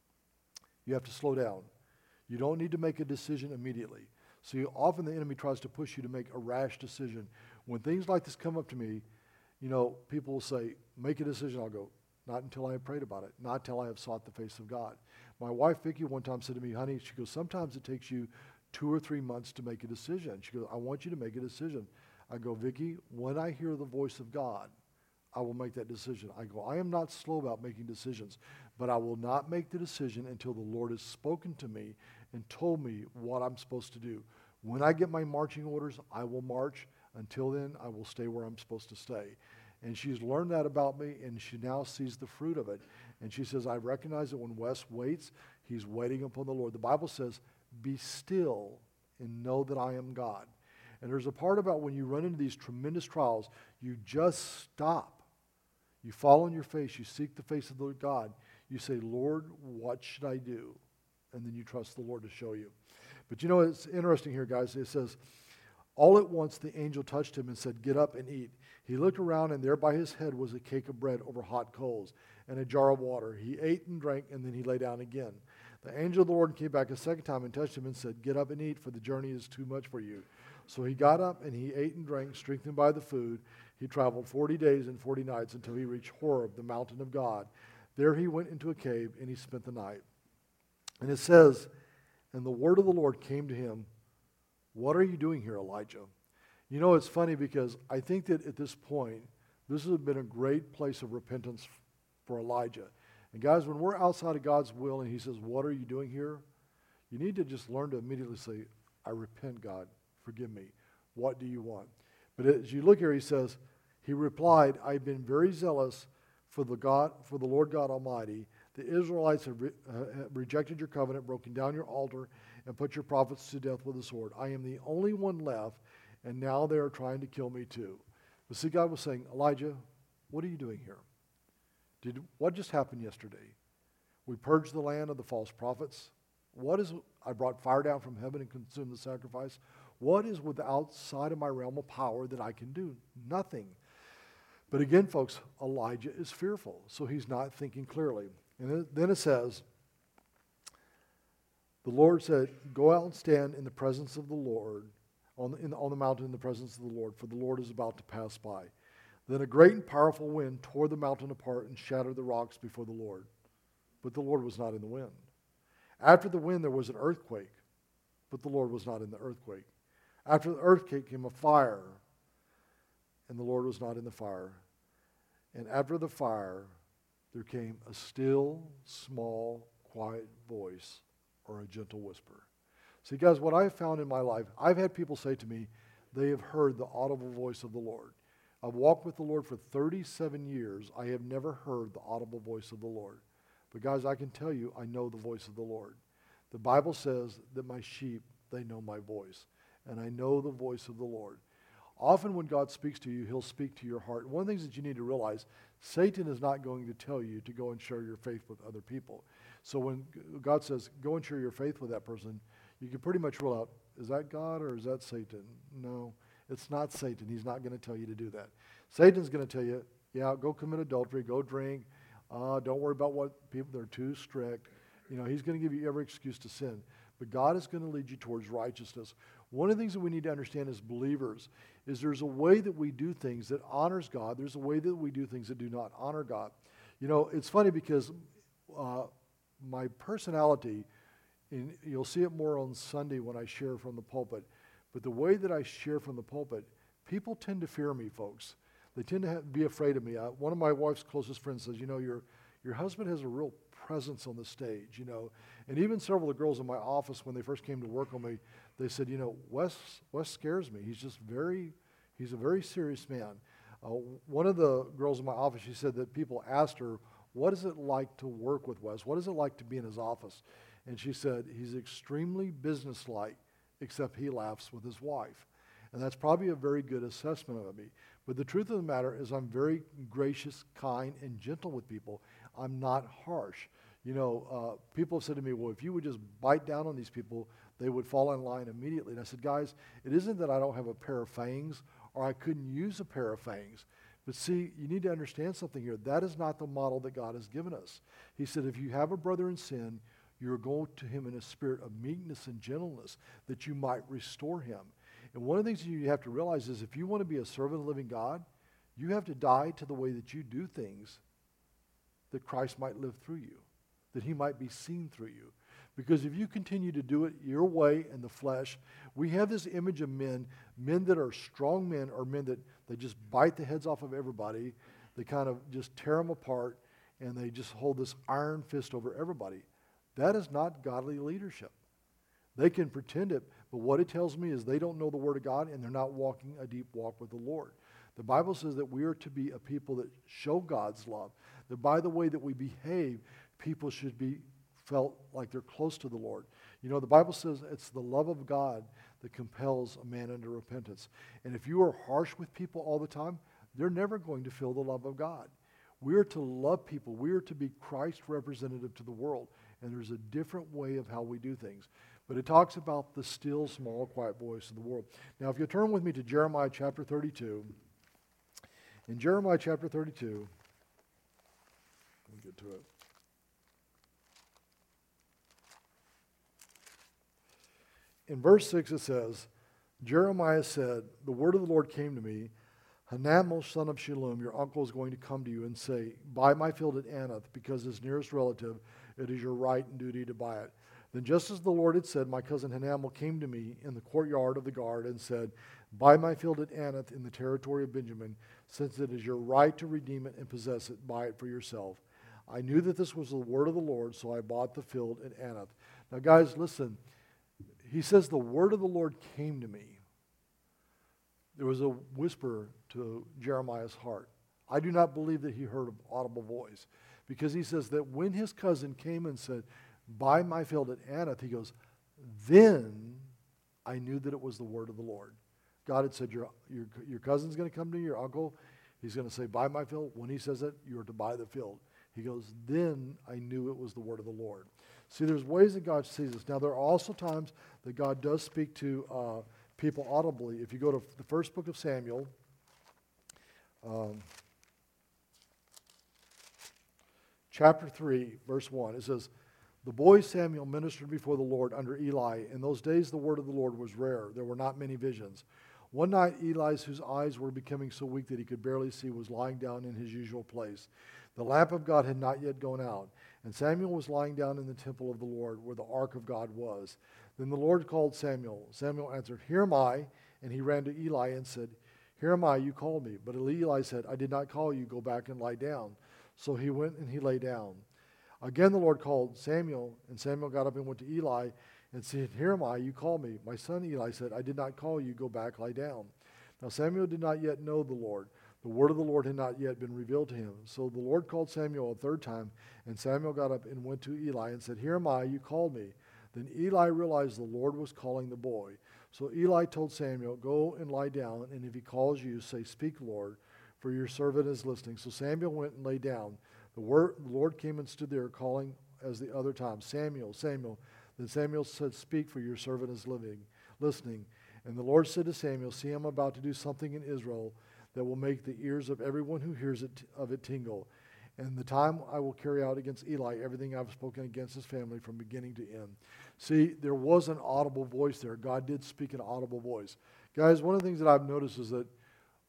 You have to slow down. You don't need to make a decision immediately. So you, often the enemy tries to push you to make a rash decision. When things like this come up to me, you know, people will say, make a decision. I'll go, not until I have prayed about it, not until I have sought the face of God. My wife, Vicki, one time said to me, honey, she goes, sometimes it takes you two or three months to make a decision. She goes, I want you to make a decision. I go, Vicki, when I hear the voice of God, I will make that decision. I go, I am not slow about making decisions, but I will not make the decision until the Lord has spoken to me and told me what I'm supposed to do. When I get my marching orders, I will march. Until then, I will stay where I'm supposed to stay. And she's learned that about me, and she now sees the fruit of it. And she says, I recognize that when Wes waits, he's waiting upon the Lord. The Bible says, be still and know that I am God. And there's a part about when you run into these tremendous trials, you just stop. You fall on your face. You seek the face of the God. You say, Lord, what should I do? And then you trust the Lord to show you. But you know, it's interesting here, guys. It says, all at once the angel touched him and said, get up and eat. He looked around, and there by his head was a cake of bread over hot coals and a jar of water. He ate and drank, and then he lay down again. The angel of the Lord came back a second time and touched him and said, get up and eat, for the journey is too much for you. So he got up, and he ate and drank, strengthened by the food. He traveled forty days and forty nights until he reached Horeb, the mountain of God. There he went into a cave, and he spent the night. And it says, and the word of the Lord came to him, what are you doing here, Elijah? You know, it's funny because I think that at this point, this has been a great place of repentance for Elijah. And guys, when we're outside of God's will and he says, what are you doing here? You need to just learn to immediately say, I repent, God. Forgive me. What do you want? But as you look here, he says, he replied, I've been very zealous for the God, for the Lord God Almighty. The Israelites have re- uh, rejected your covenant, broken down your altar, and put your prophets to death with the sword. I am the only one left, and now they are trying to kill me too. But see, God was saying, Elijah, what are you doing here? Did what just happened yesterday? We purged the land of the false prophets. What is, I brought fire down from heaven and consumed the sacrifice. What is with outside of my realm of power that I can do? Nothing. But again, folks, Elijah is fearful, so he's not thinking clearly. And then it says, the Lord said, go out and stand in the presence of the Lord, on the, in, on the mountain in the presence of the Lord, for the Lord is about to pass by. Then a great and powerful wind tore the mountain apart and shattered the rocks before the Lord. But the Lord was not in the wind. After the wind there was an earthquake, but the Lord was not in the earthquake. After the earthquake came a fire, and the Lord was not in the fire. And after the fire there came a still, small, quiet voice, or a gentle whisper. See, guys, what I've found in my life, I've had people say to me, they have heard the audible voice of the Lord. I've walked with the Lord for thirty-seven years. I have never heard the audible voice of the Lord. But guys, I can tell you, I know the voice of the Lord. The Bible says that my sheep, they know my voice. And I know the voice of the Lord. Often when God speaks to you, he'll speak to your heart. One of the things that you need to realize, Satan is not going to tell you to go and share your faith with other people. So when God says, go and share your faith with that person, you can pretty much rule out, is that God or is that Satan? No, it's not Satan. He's not going to tell you to do that. Satan's going to tell you, yeah, go commit adultery, go drink. Uh, don't worry about what people, they're too strict. You know, he's going to give you every excuse to sin. But God is going to lead you towards righteousness. One of the things that we need to understand as believers is there's a way that we do things that honors God. There's a way that we do things that do not honor God. You know, it's funny because uh, my personality, and you'll see it more on Sunday when I share from the pulpit, but the way that I share from the pulpit, people tend to fear me, folks. They tend to have, be afraid of me. Uh, one of my wife's closest friends says, you know, your your husband has a real presence on the stage, you know. And even several of the girls in my office, when they first came to work on me, they said, you know, Wes, Wes scares me. He's just very, he's a very serious man. Uh, one of the girls in my office, she said that people asked her, what is it like to work with Wes? What is it like to be in his office? And she said, he's extremely businesslike, except he laughs with his wife. And that's probably a very good assessment of me. But the truth of the matter is I'm very gracious, kind, and gentle with people. I'm not harsh. You know, uh, people have said to me, well, if you would just bite down on these people, they would fall in line immediately. And I said, guys, it isn't that I don't have a pair of fangs or I couldn't use a pair of fangs. But see, you need to understand something here. That is not the model that God has given us. He said, if you have a brother in sin, you're going to him in a spirit of meekness and gentleness that you might restore him. And one of the things you have to realize is if you want to be a servant of the living God, you have to die to the way that you do things that Christ might live through you, that he might be seen through you. Because if you continue to do it your way in the flesh, we have this image of men, men that are strong men or men that they just bite the heads off of everybody. They kind of just tear them apart and they just hold this iron fist over everybody. That is not godly leadership. They can pretend it, but what it tells me is they don't know the Word of God and they're not walking a deep walk with the Lord. The Bible says that we are to be a people that show God's love. That by the way that we behave, people should be felt like they're close to the Lord. You know, the Bible says it's the love of God that compels a man unto repentance. And if you are harsh with people all the time, they're never going to feel the love of God. We are to love people. We are to be Christ representative to the world. And there's a different way of how we do things. But it talks about the still, small, quiet voice of the world. Now, if you turn with me to Jeremiah chapter thirty-two. In Jeremiah chapter thirty-two, let me get to it. In verse six it says, Jeremiah said, the word of the Lord came to me, Hanamel, son of Shallum, your uncle is going to come to you and say, buy my field at Anath, because his nearest relative, it is your right and duty to buy it. Then just as the Lord had said, my cousin Hanamel came to me in the courtyard of the guard and said, buy my field at Anath in the territory of Benjamin, since it is your right to redeem it and possess it, buy it for yourself. I knew that this was the word of the Lord, so I bought the field at Anath. Now guys, listen. He says, the word of the Lord came to me. There was a whisper to Jeremiah's heart. I do not believe that he heard an audible voice. Because he says that when his cousin came and said, buy my field at Anath, he goes, then I knew that it was the word of the Lord. God had said, your, your, your cousin's going to come to you, your uncle. He's going to say, buy my field. When he says it, you're to buy the field. He goes, then I knew it was the word of the Lord. See, there's ways that God sees us. Now, there are also times that God does speak to uh, people audibly. If you go to the first book of Samuel, um, chapter three, verse one, it says, the boy Samuel ministered before the Lord under Eli. In those days, the word of the Lord was rare. There were not many visions. One night, Eli, whose eyes were becoming so weak that he could barely see, was lying down in his usual place. The lamp of God had not yet gone out, and Samuel was lying down in the temple of the Lord, where the ark of God was. Then the Lord called Samuel. Samuel answered, here am I. And he ran to Eli and said, here am I, you called me. But Eli said, I did not call you, go back and lie down. So he went and he lay down. Again the Lord called Samuel, and Samuel got up and went to Eli and said, here am I, you called me. My son Eli said, I did not call you, go back, lie down. Now Samuel did not yet know the Lord. The word of the Lord had not yet been revealed to him. So the Lord called Samuel a third time, and Samuel got up and went to Eli and said, here am I, you called me. Then Eli realized the Lord was calling the boy. So Eli told Samuel, go and lie down, and if he calls you, say, speak, Lord, for your servant is listening. So Samuel went and lay down. The, word, the Lord came and stood there, calling as the other time, Samuel, Samuel. Then Samuel said, speak, for your servant is living, listening. And the Lord said to Samuel, see, I'm about to do something in Israel that will make the ears of everyone who hears it of it tingle. And the time I will carry out against Eli everything I've spoken against his family from beginning to end. See, there was an audible voice there. God did speak an audible voice. Guys, one of the things that I've noticed is that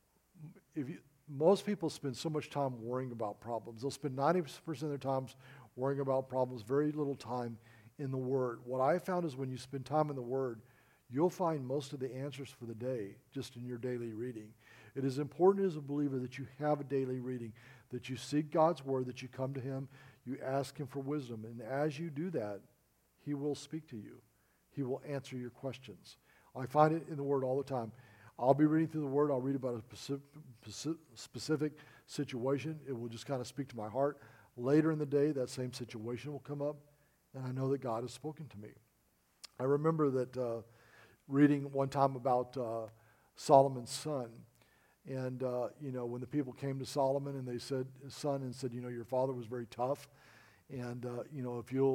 if you, most people spend so much time worrying about problems. They'll spend ninety percent of their time worrying about problems, very little time in the Word. What I found is when you spend time in the Word, you'll find most of the answers for the day just in your daily reading. It is important as a believer that you have a daily reading, that you seek God's Word, that you come to Him, you ask Him for wisdom. And as you do that, He will speak to you. He will answer your questions. I find it in the Word all the time. I'll be reading through the Word. I'll read about a specific, specific situation. It will just kind of speak to my heart. Later in the day, that same situation will come up, and I know that God has spoken to me. I remember that uh, reading one time about uh, Solomon's son. And, uh, you know, when the people came to Solomon and they said, his son, and said, you know, your father was very tough. And, uh, you know, if you'll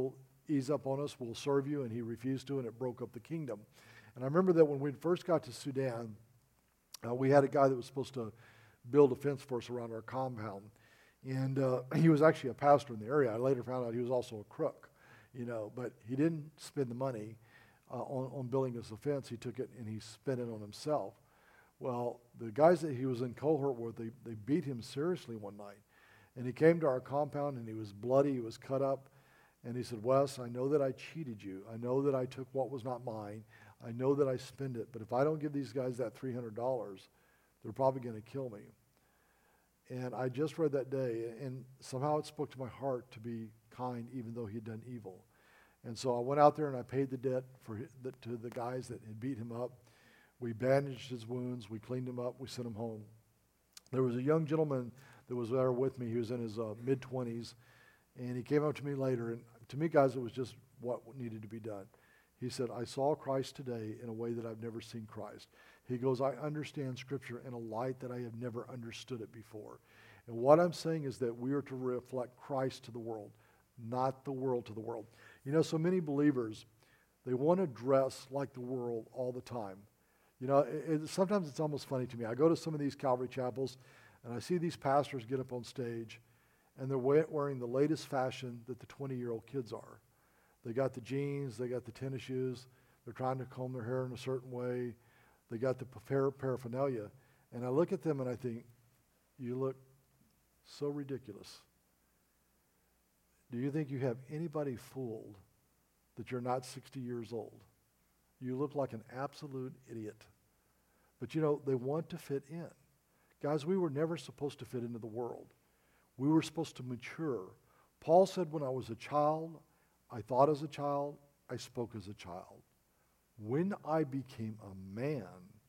ease up on us, we'll serve you, and he refused to, and it broke up the kingdom. And I remember that when we first got to Sudan, uh, we had a guy that was supposed to build a fence for us around our compound. And uh, he was actually a pastor in the area. I later found out he was also a crook, you know, but he didn't spend the money uh, on, on building us a fence. He took it and he spent it on himself. Well, the guys that he was in cohort with, they, they beat him seriously one night. And he came to our compound and he was bloody, he was cut up. And he said, Wes, I know that I cheated you. I know that I took what was not mine. I know that I spent it. But if I don't give these guys that three hundred dollars, they're probably going to kill me. And I just read that day, and somehow it spoke to my heart to be kind even though he had done evil. And so I went out there and I paid the debt for the, to the guys that had beat him up. We bandaged his wounds. We cleaned him up. We sent him home. There was a young gentleman that was there with me. He was in his uh, mid-twenties, and he came up to me later, and to me, guys, it was just what needed to be done. He said, I saw Christ today in a way that I've never seen Christ. He goes, I understand Scripture in a light that I have never understood it before. And what I'm saying is that we are to reflect Christ to the world, not the world to the world. You know, so many believers, they want to dress like the world all the time. You know, it, it, sometimes it's almost funny to me. I go to some of these Calvary chapels, and I see these pastors get up on stage, and they're wearing the latest fashion that the twenty-year-old kids are. They got the jeans, they got the tennis shoes, they're trying to comb their hair in a certain way, they got the par- paraphernalia, and I look at them and I think, you look so ridiculous. Do you think you have anybody fooled that you're not sixty years old? You look like an absolute idiot. But you know, they want to fit in. Guys, we were never supposed to fit into the world. We were supposed to mature. Paul said, when I was a child, I thought as a child, I spoke as a child. When I became a man,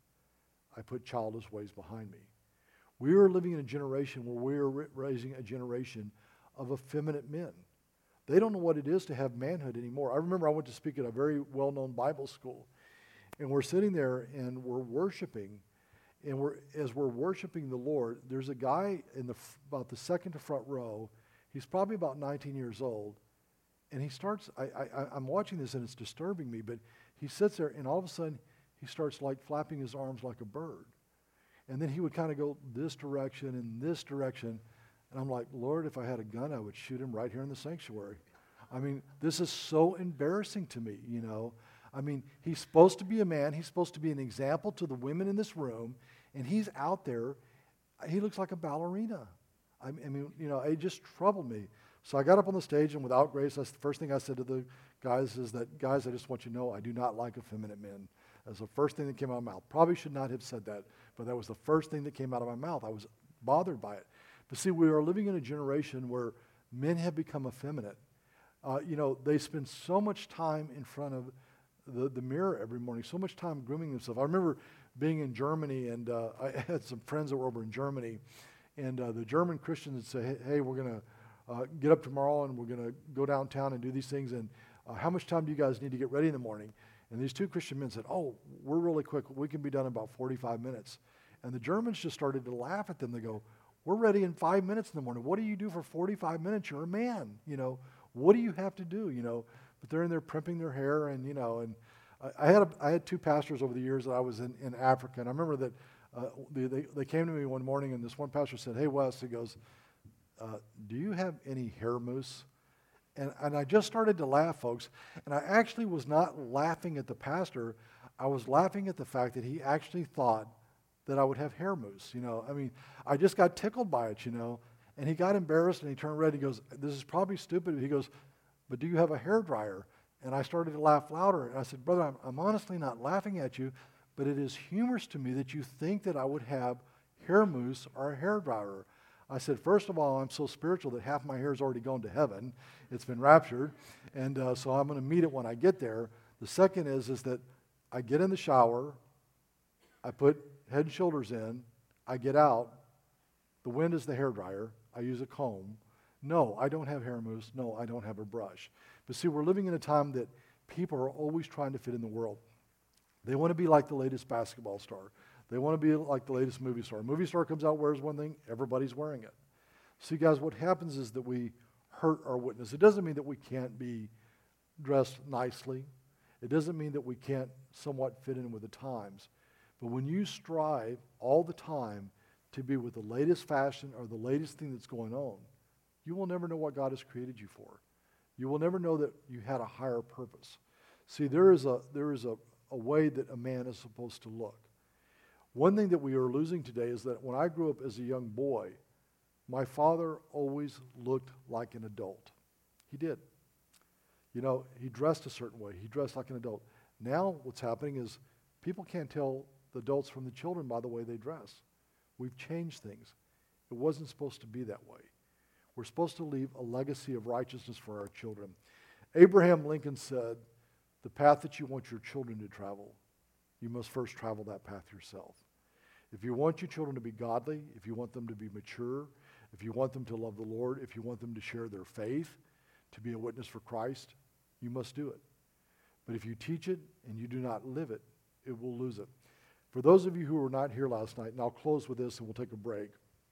I put childish ways behind me. We are living in a generation where we are raising a generation of effeminate men. They don't know what it is to have manhood anymore. I remember I went to speak at a very well-known Bible school, and we're sitting there and we're worshiping, and we're as we're worshiping the Lord, there's a guy in the about the second to front row. He's probably about nineteen years old, and he starts, I, I, I'm watching this and it's disturbing me, but he sits there and all of a sudden he starts like flapping his arms like a bird. And then he would kind of go this direction and this direction. And I'm like, Lord, if I had a gun, I would shoot him right here in the sanctuary. I mean, this is so embarrassing to me, you know. I mean, he's supposed to be a man. He's supposed to be an example to the women in this room. And he's out there. He looks like a ballerina. I mean, you know, it just troubled me. So I got up on the stage, and without grace, that's the first thing I said to the guys is that, guys, I just want you to know I do not like effeminate men. That's the first thing that came out of my mouth. Probably should not have said that, but that was the first thing that came out of my mouth. I was bothered by it. But see, we are living in a generation where men have become effeminate. Uh, you know, they spend so much time in front of the, the mirror every morning, so much time grooming themselves. I remember being in Germany, and uh, I had some friends that were over in Germany, and uh, the German Christians would say, hey, hey we're going to uh, get up tomorrow, and we're going to go downtown and do these things, and uh, how much time do you guys need to get ready in the morning? And these two Christian men said, oh, we're really quick. We can be done in about forty-five minutes. And the Germans just started to laugh at them. They go, we're ready in five minutes in the morning. What do you do for forty-five minutes? You're a man, you know. What do you have to do, you know? But they're in there primping their hair, and, you know, and I, I had a, I had two pastors over the years that I was in, in Africa, and I remember that uh, they, they, they came to me one morning, and this one pastor said, hey, Wes, he goes, uh, do you have any hair mousse? And, and I just started to laugh, folks, and I actually was not laughing at the pastor. I was laughing at the fact that he actually thought that I would have hair mousse, you know. I mean, I just got tickled by it, you know. And he got embarrassed, and he turned red. He goes, this is probably stupid. He goes, but do you have a hair dryer? And I started to laugh louder. And I said, brother, I'm, I'm honestly not laughing at you, but it is humorous to me that you think that I would have hair mousse or a hair dryer. I said, first of all, I'm so spiritual that half my hair has already gone to heaven. It's been raptured, and uh, so I'm going to meet it when I get there. The second is, is that I get in the shower, I put Head and Shoulders in, I get out, the wind is the hair dryer, I use a comb. No, I don't have hair mousse. No, I don't have a brush. But see, we're living in a time that people are always trying to fit in the world. They want to be like the latest basketball star. They want to be like the latest movie star. A movie star comes out, wears one thing, everybody's wearing it. See, guys, what happens is that we hurt our witness. It doesn't mean that we can't be dress nicely. It doesn't mean that we can't somewhat fit in with the times. But when you strive all the time to be with the latest fashion or the latest thing that's going on, you will never know what God has created you for. You will never know that you had a higher purpose. See, there is a there is a, a way that a man is supposed to look. One thing that we are losing today is that when I grew up as a young boy, my father always looked like an adult. He did. You know, he dressed a certain way. He dressed like an adult. Now what's happening is people can't tell the adults from the children by the way they dress. We've changed things. It wasn't supposed to be that way. We're supposed to leave a legacy of righteousness for our children. Abraham Lincoln said, the path that you want your children to travel, you must first travel that path yourself. If you want your children to be godly, if you want them to be mature, if you want them to love the Lord, if you want them to share their faith, to be a witness for Christ, you must do it. But if you teach it and you do not live it, it will lose it. For those of you who were not here last night, and I'll close with this and we'll take a break,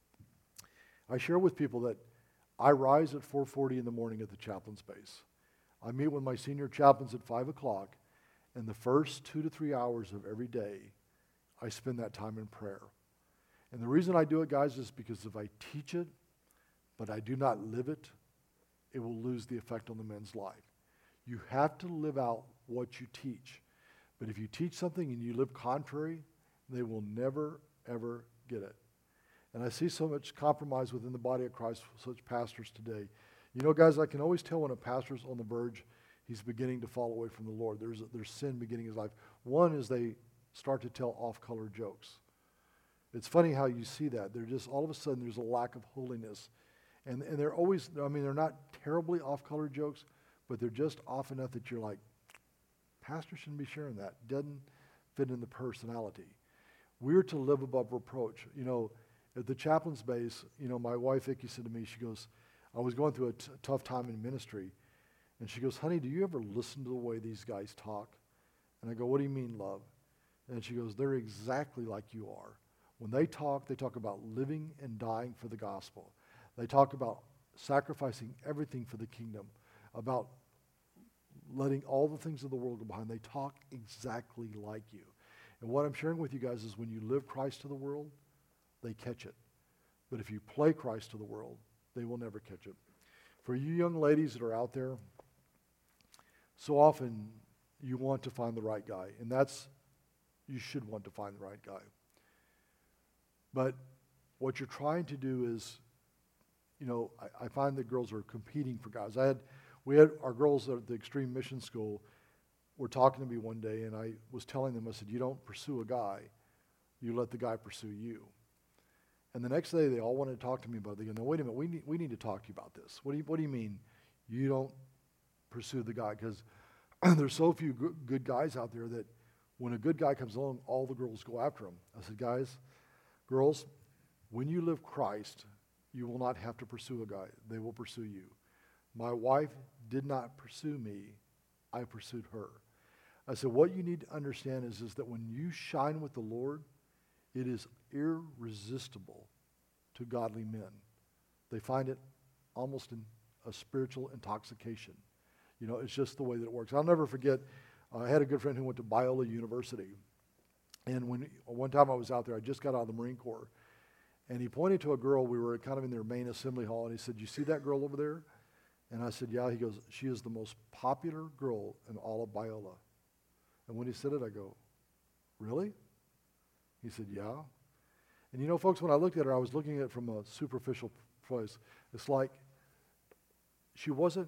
I share with people that I rise at four forty in the morning at the chaplain's base. I meet with my senior chaplains at five o'clock, and the first two to three hours of every day, I spend that time in prayer. And the reason I do it, guys, is because if I teach it, but I do not live it, it will lose the effect on the men's life. You have to live out what you teach. But if you teach something and you live contrary, they will never, ever get it. And I see so much compromise within the body of Christ with such pastors today. You know, guys, I can always tell when a pastor's on the verge, he's beginning to fall away from the Lord. There's, there's sin beginning his life. One is they start to tell off-color jokes. It's funny how you see that. They're just, all of a sudden, there's a lack of holiness. And, and they're always, I mean, they're not terribly off-color jokes, but they're just off enough that you're like, pastor shouldn't be sharing that. Doesn't fit in the personality. We're to live above reproach. You know, at the chaplain's base, you know, my wife, Vicki, said to me, she goes, I was going through a t- tough time in ministry, and she goes, honey, do you ever listen to the way these guys talk? And I go, what do you mean, love? And she goes, they're exactly like you are. When they talk, they talk about living and dying for the gospel. They talk about sacrificing everything for the kingdom, about letting all the things of the world go behind. They talk exactly like you. And what I'm sharing with you guys is when you live Christ to the world, they catch it. But if you play Christ to the world, they will never catch it. For you young ladies that are out there, so often you want to find the right guy. And that's, you should want to find the right guy. But what you're trying to do is, you know, I, I find that girls are competing for guys. I had, we had our girls at the Extreme Mission School were talking to me one day, and I was telling them, I said, you don't pursue a guy, you let the guy pursue you. And the next day, they all wanted to talk to me about it. They go, no, wait a minute, we need, we need to talk to you about this. What do you, what do you mean you don't pursue the guy? Because there's so few good, good guys out there that when a good guy comes along, all the girls go after him. I said, guys, girls, when you live Christ, you will not have to pursue a guy. They will pursue you. My wife did not pursue me. I pursued her. I said, what you need to understand is, is that when you shine with the Lord, it is irresistible to godly men. They find it almost in a spiritual intoxication. You know, it's just the way that it works. I'll never forget, uh, I had a good friend who went to Biola University. And when one time I was out there, I just got out of the Marine Corps. And he pointed to a girl, we were kind of in their main assembly hall, and he said, you see that girl over there? And I said, yeah. He goes, she is the most popular girl in all of Biola. And when he said it, I go, really? He said, yeah. And you know, folks, when I looked at her, I was looking at it from a superficial place. It's like she wasn't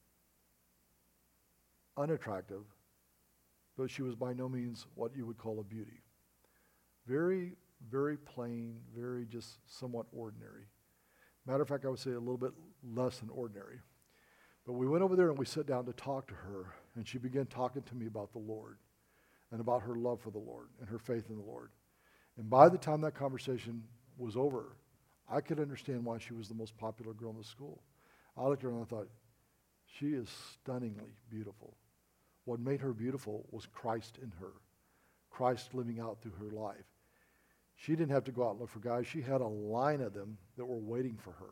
unattractive, but she was by no means what you would call a beauty. Very, very plain, very just somewhat ordinary. Matter of fact, I would say a little bit less than ordinary. But we went over there and we sat down to talk to her, and she began talking to me about the Lord and about her love for the Lord and her faith in the Lord. And by the time that conversation was over, I could understand why she was the most popular girl in the school. I looked at her and I thought, she is stunningly beautiful. What made her beautiful was Christ in her, Christ living out through her life. She didn't have to go out and look for guys. She had a line of them that were waiting for her.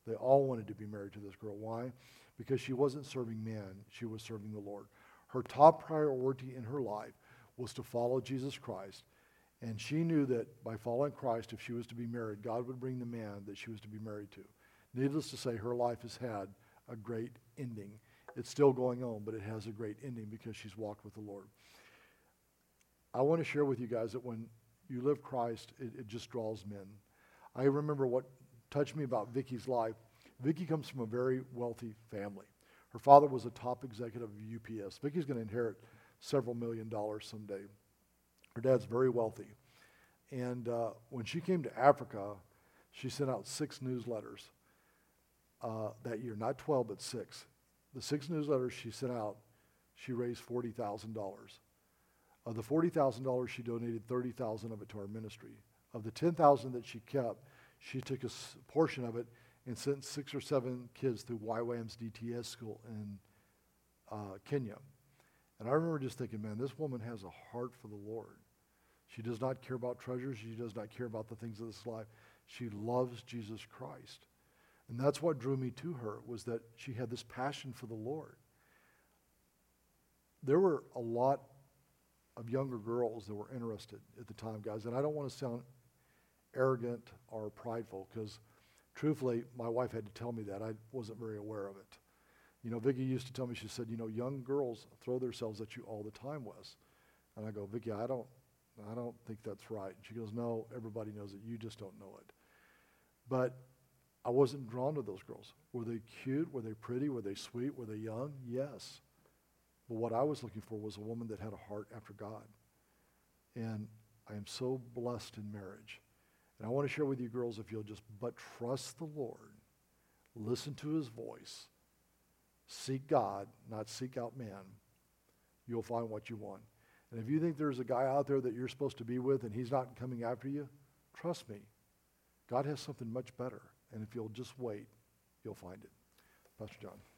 They all wanted to be married to this girl. Why? Because she wasn't serving man, she was serving the Lord. Her top priority in her life was to follow Jesus Christ. And she knew that by following Christ, if she was to be married, God would bring the man that she was to be married to. Needless to say, her life has had a great ending. It's still going on, but it has a great ending because she's walked with the Lord. I want to share with you guys that when you live Christ, it, it just draws men. I remember what touched me about Vicky's life. Vicky comes from a very wealthy family. Her father was a top executive of U P S. Vicky's going to inherit several million dollars someday. Her dad's very wealthy. And uh, when she came to Africa, she sent out six newsletters uh, that year. Not twelve, but six. The six newsletters she sent out, she raised forty thousand dollars. Of the forty thousand dollars, she donated thirty thousand dollars of it to our ministry. Of the ten thousand dollars that she kept, she took a s- portion of it and sent six or seven kids through Y WAM's D T S school in uh, Kenya. And I remember just thinking, man, this woman has a heart for the Lord. She does not care about treasures. She does not care about the things of this life. She loves Jesus Christ. And that's what drew me to her, was that she had this passion for the Lord. There were a lot of younger girls that were interested at the time, guys. And I don't want to sound arrogant or prideful, because truthfully, my wife had to tell me that. I wasn't very aware of it. You know, Vicki used to tell me, she said, you know, young girls throw themselves at you all the time, Wes. And I go, Vicki, I don't, I don't think that's right. And she goes, no, everybody knows it. You just don't know it. But I wasn't drawn to those girls. Were they cute? Were they pretty? Were they sweet? Were they young? Yes. But what I was looking for was a woman that had a heart after God. And I am so blessed in marriage. And I want to share with you girls, if you'll just but trust the Lord, listen to his voice, seek God, not seek out man, you'll find what you want. And if you think there's a guy out there that you're supposed to be with and he's not coming after you, trust me, God has something much better. And if you'll just wait, you'll find it. Pastor John.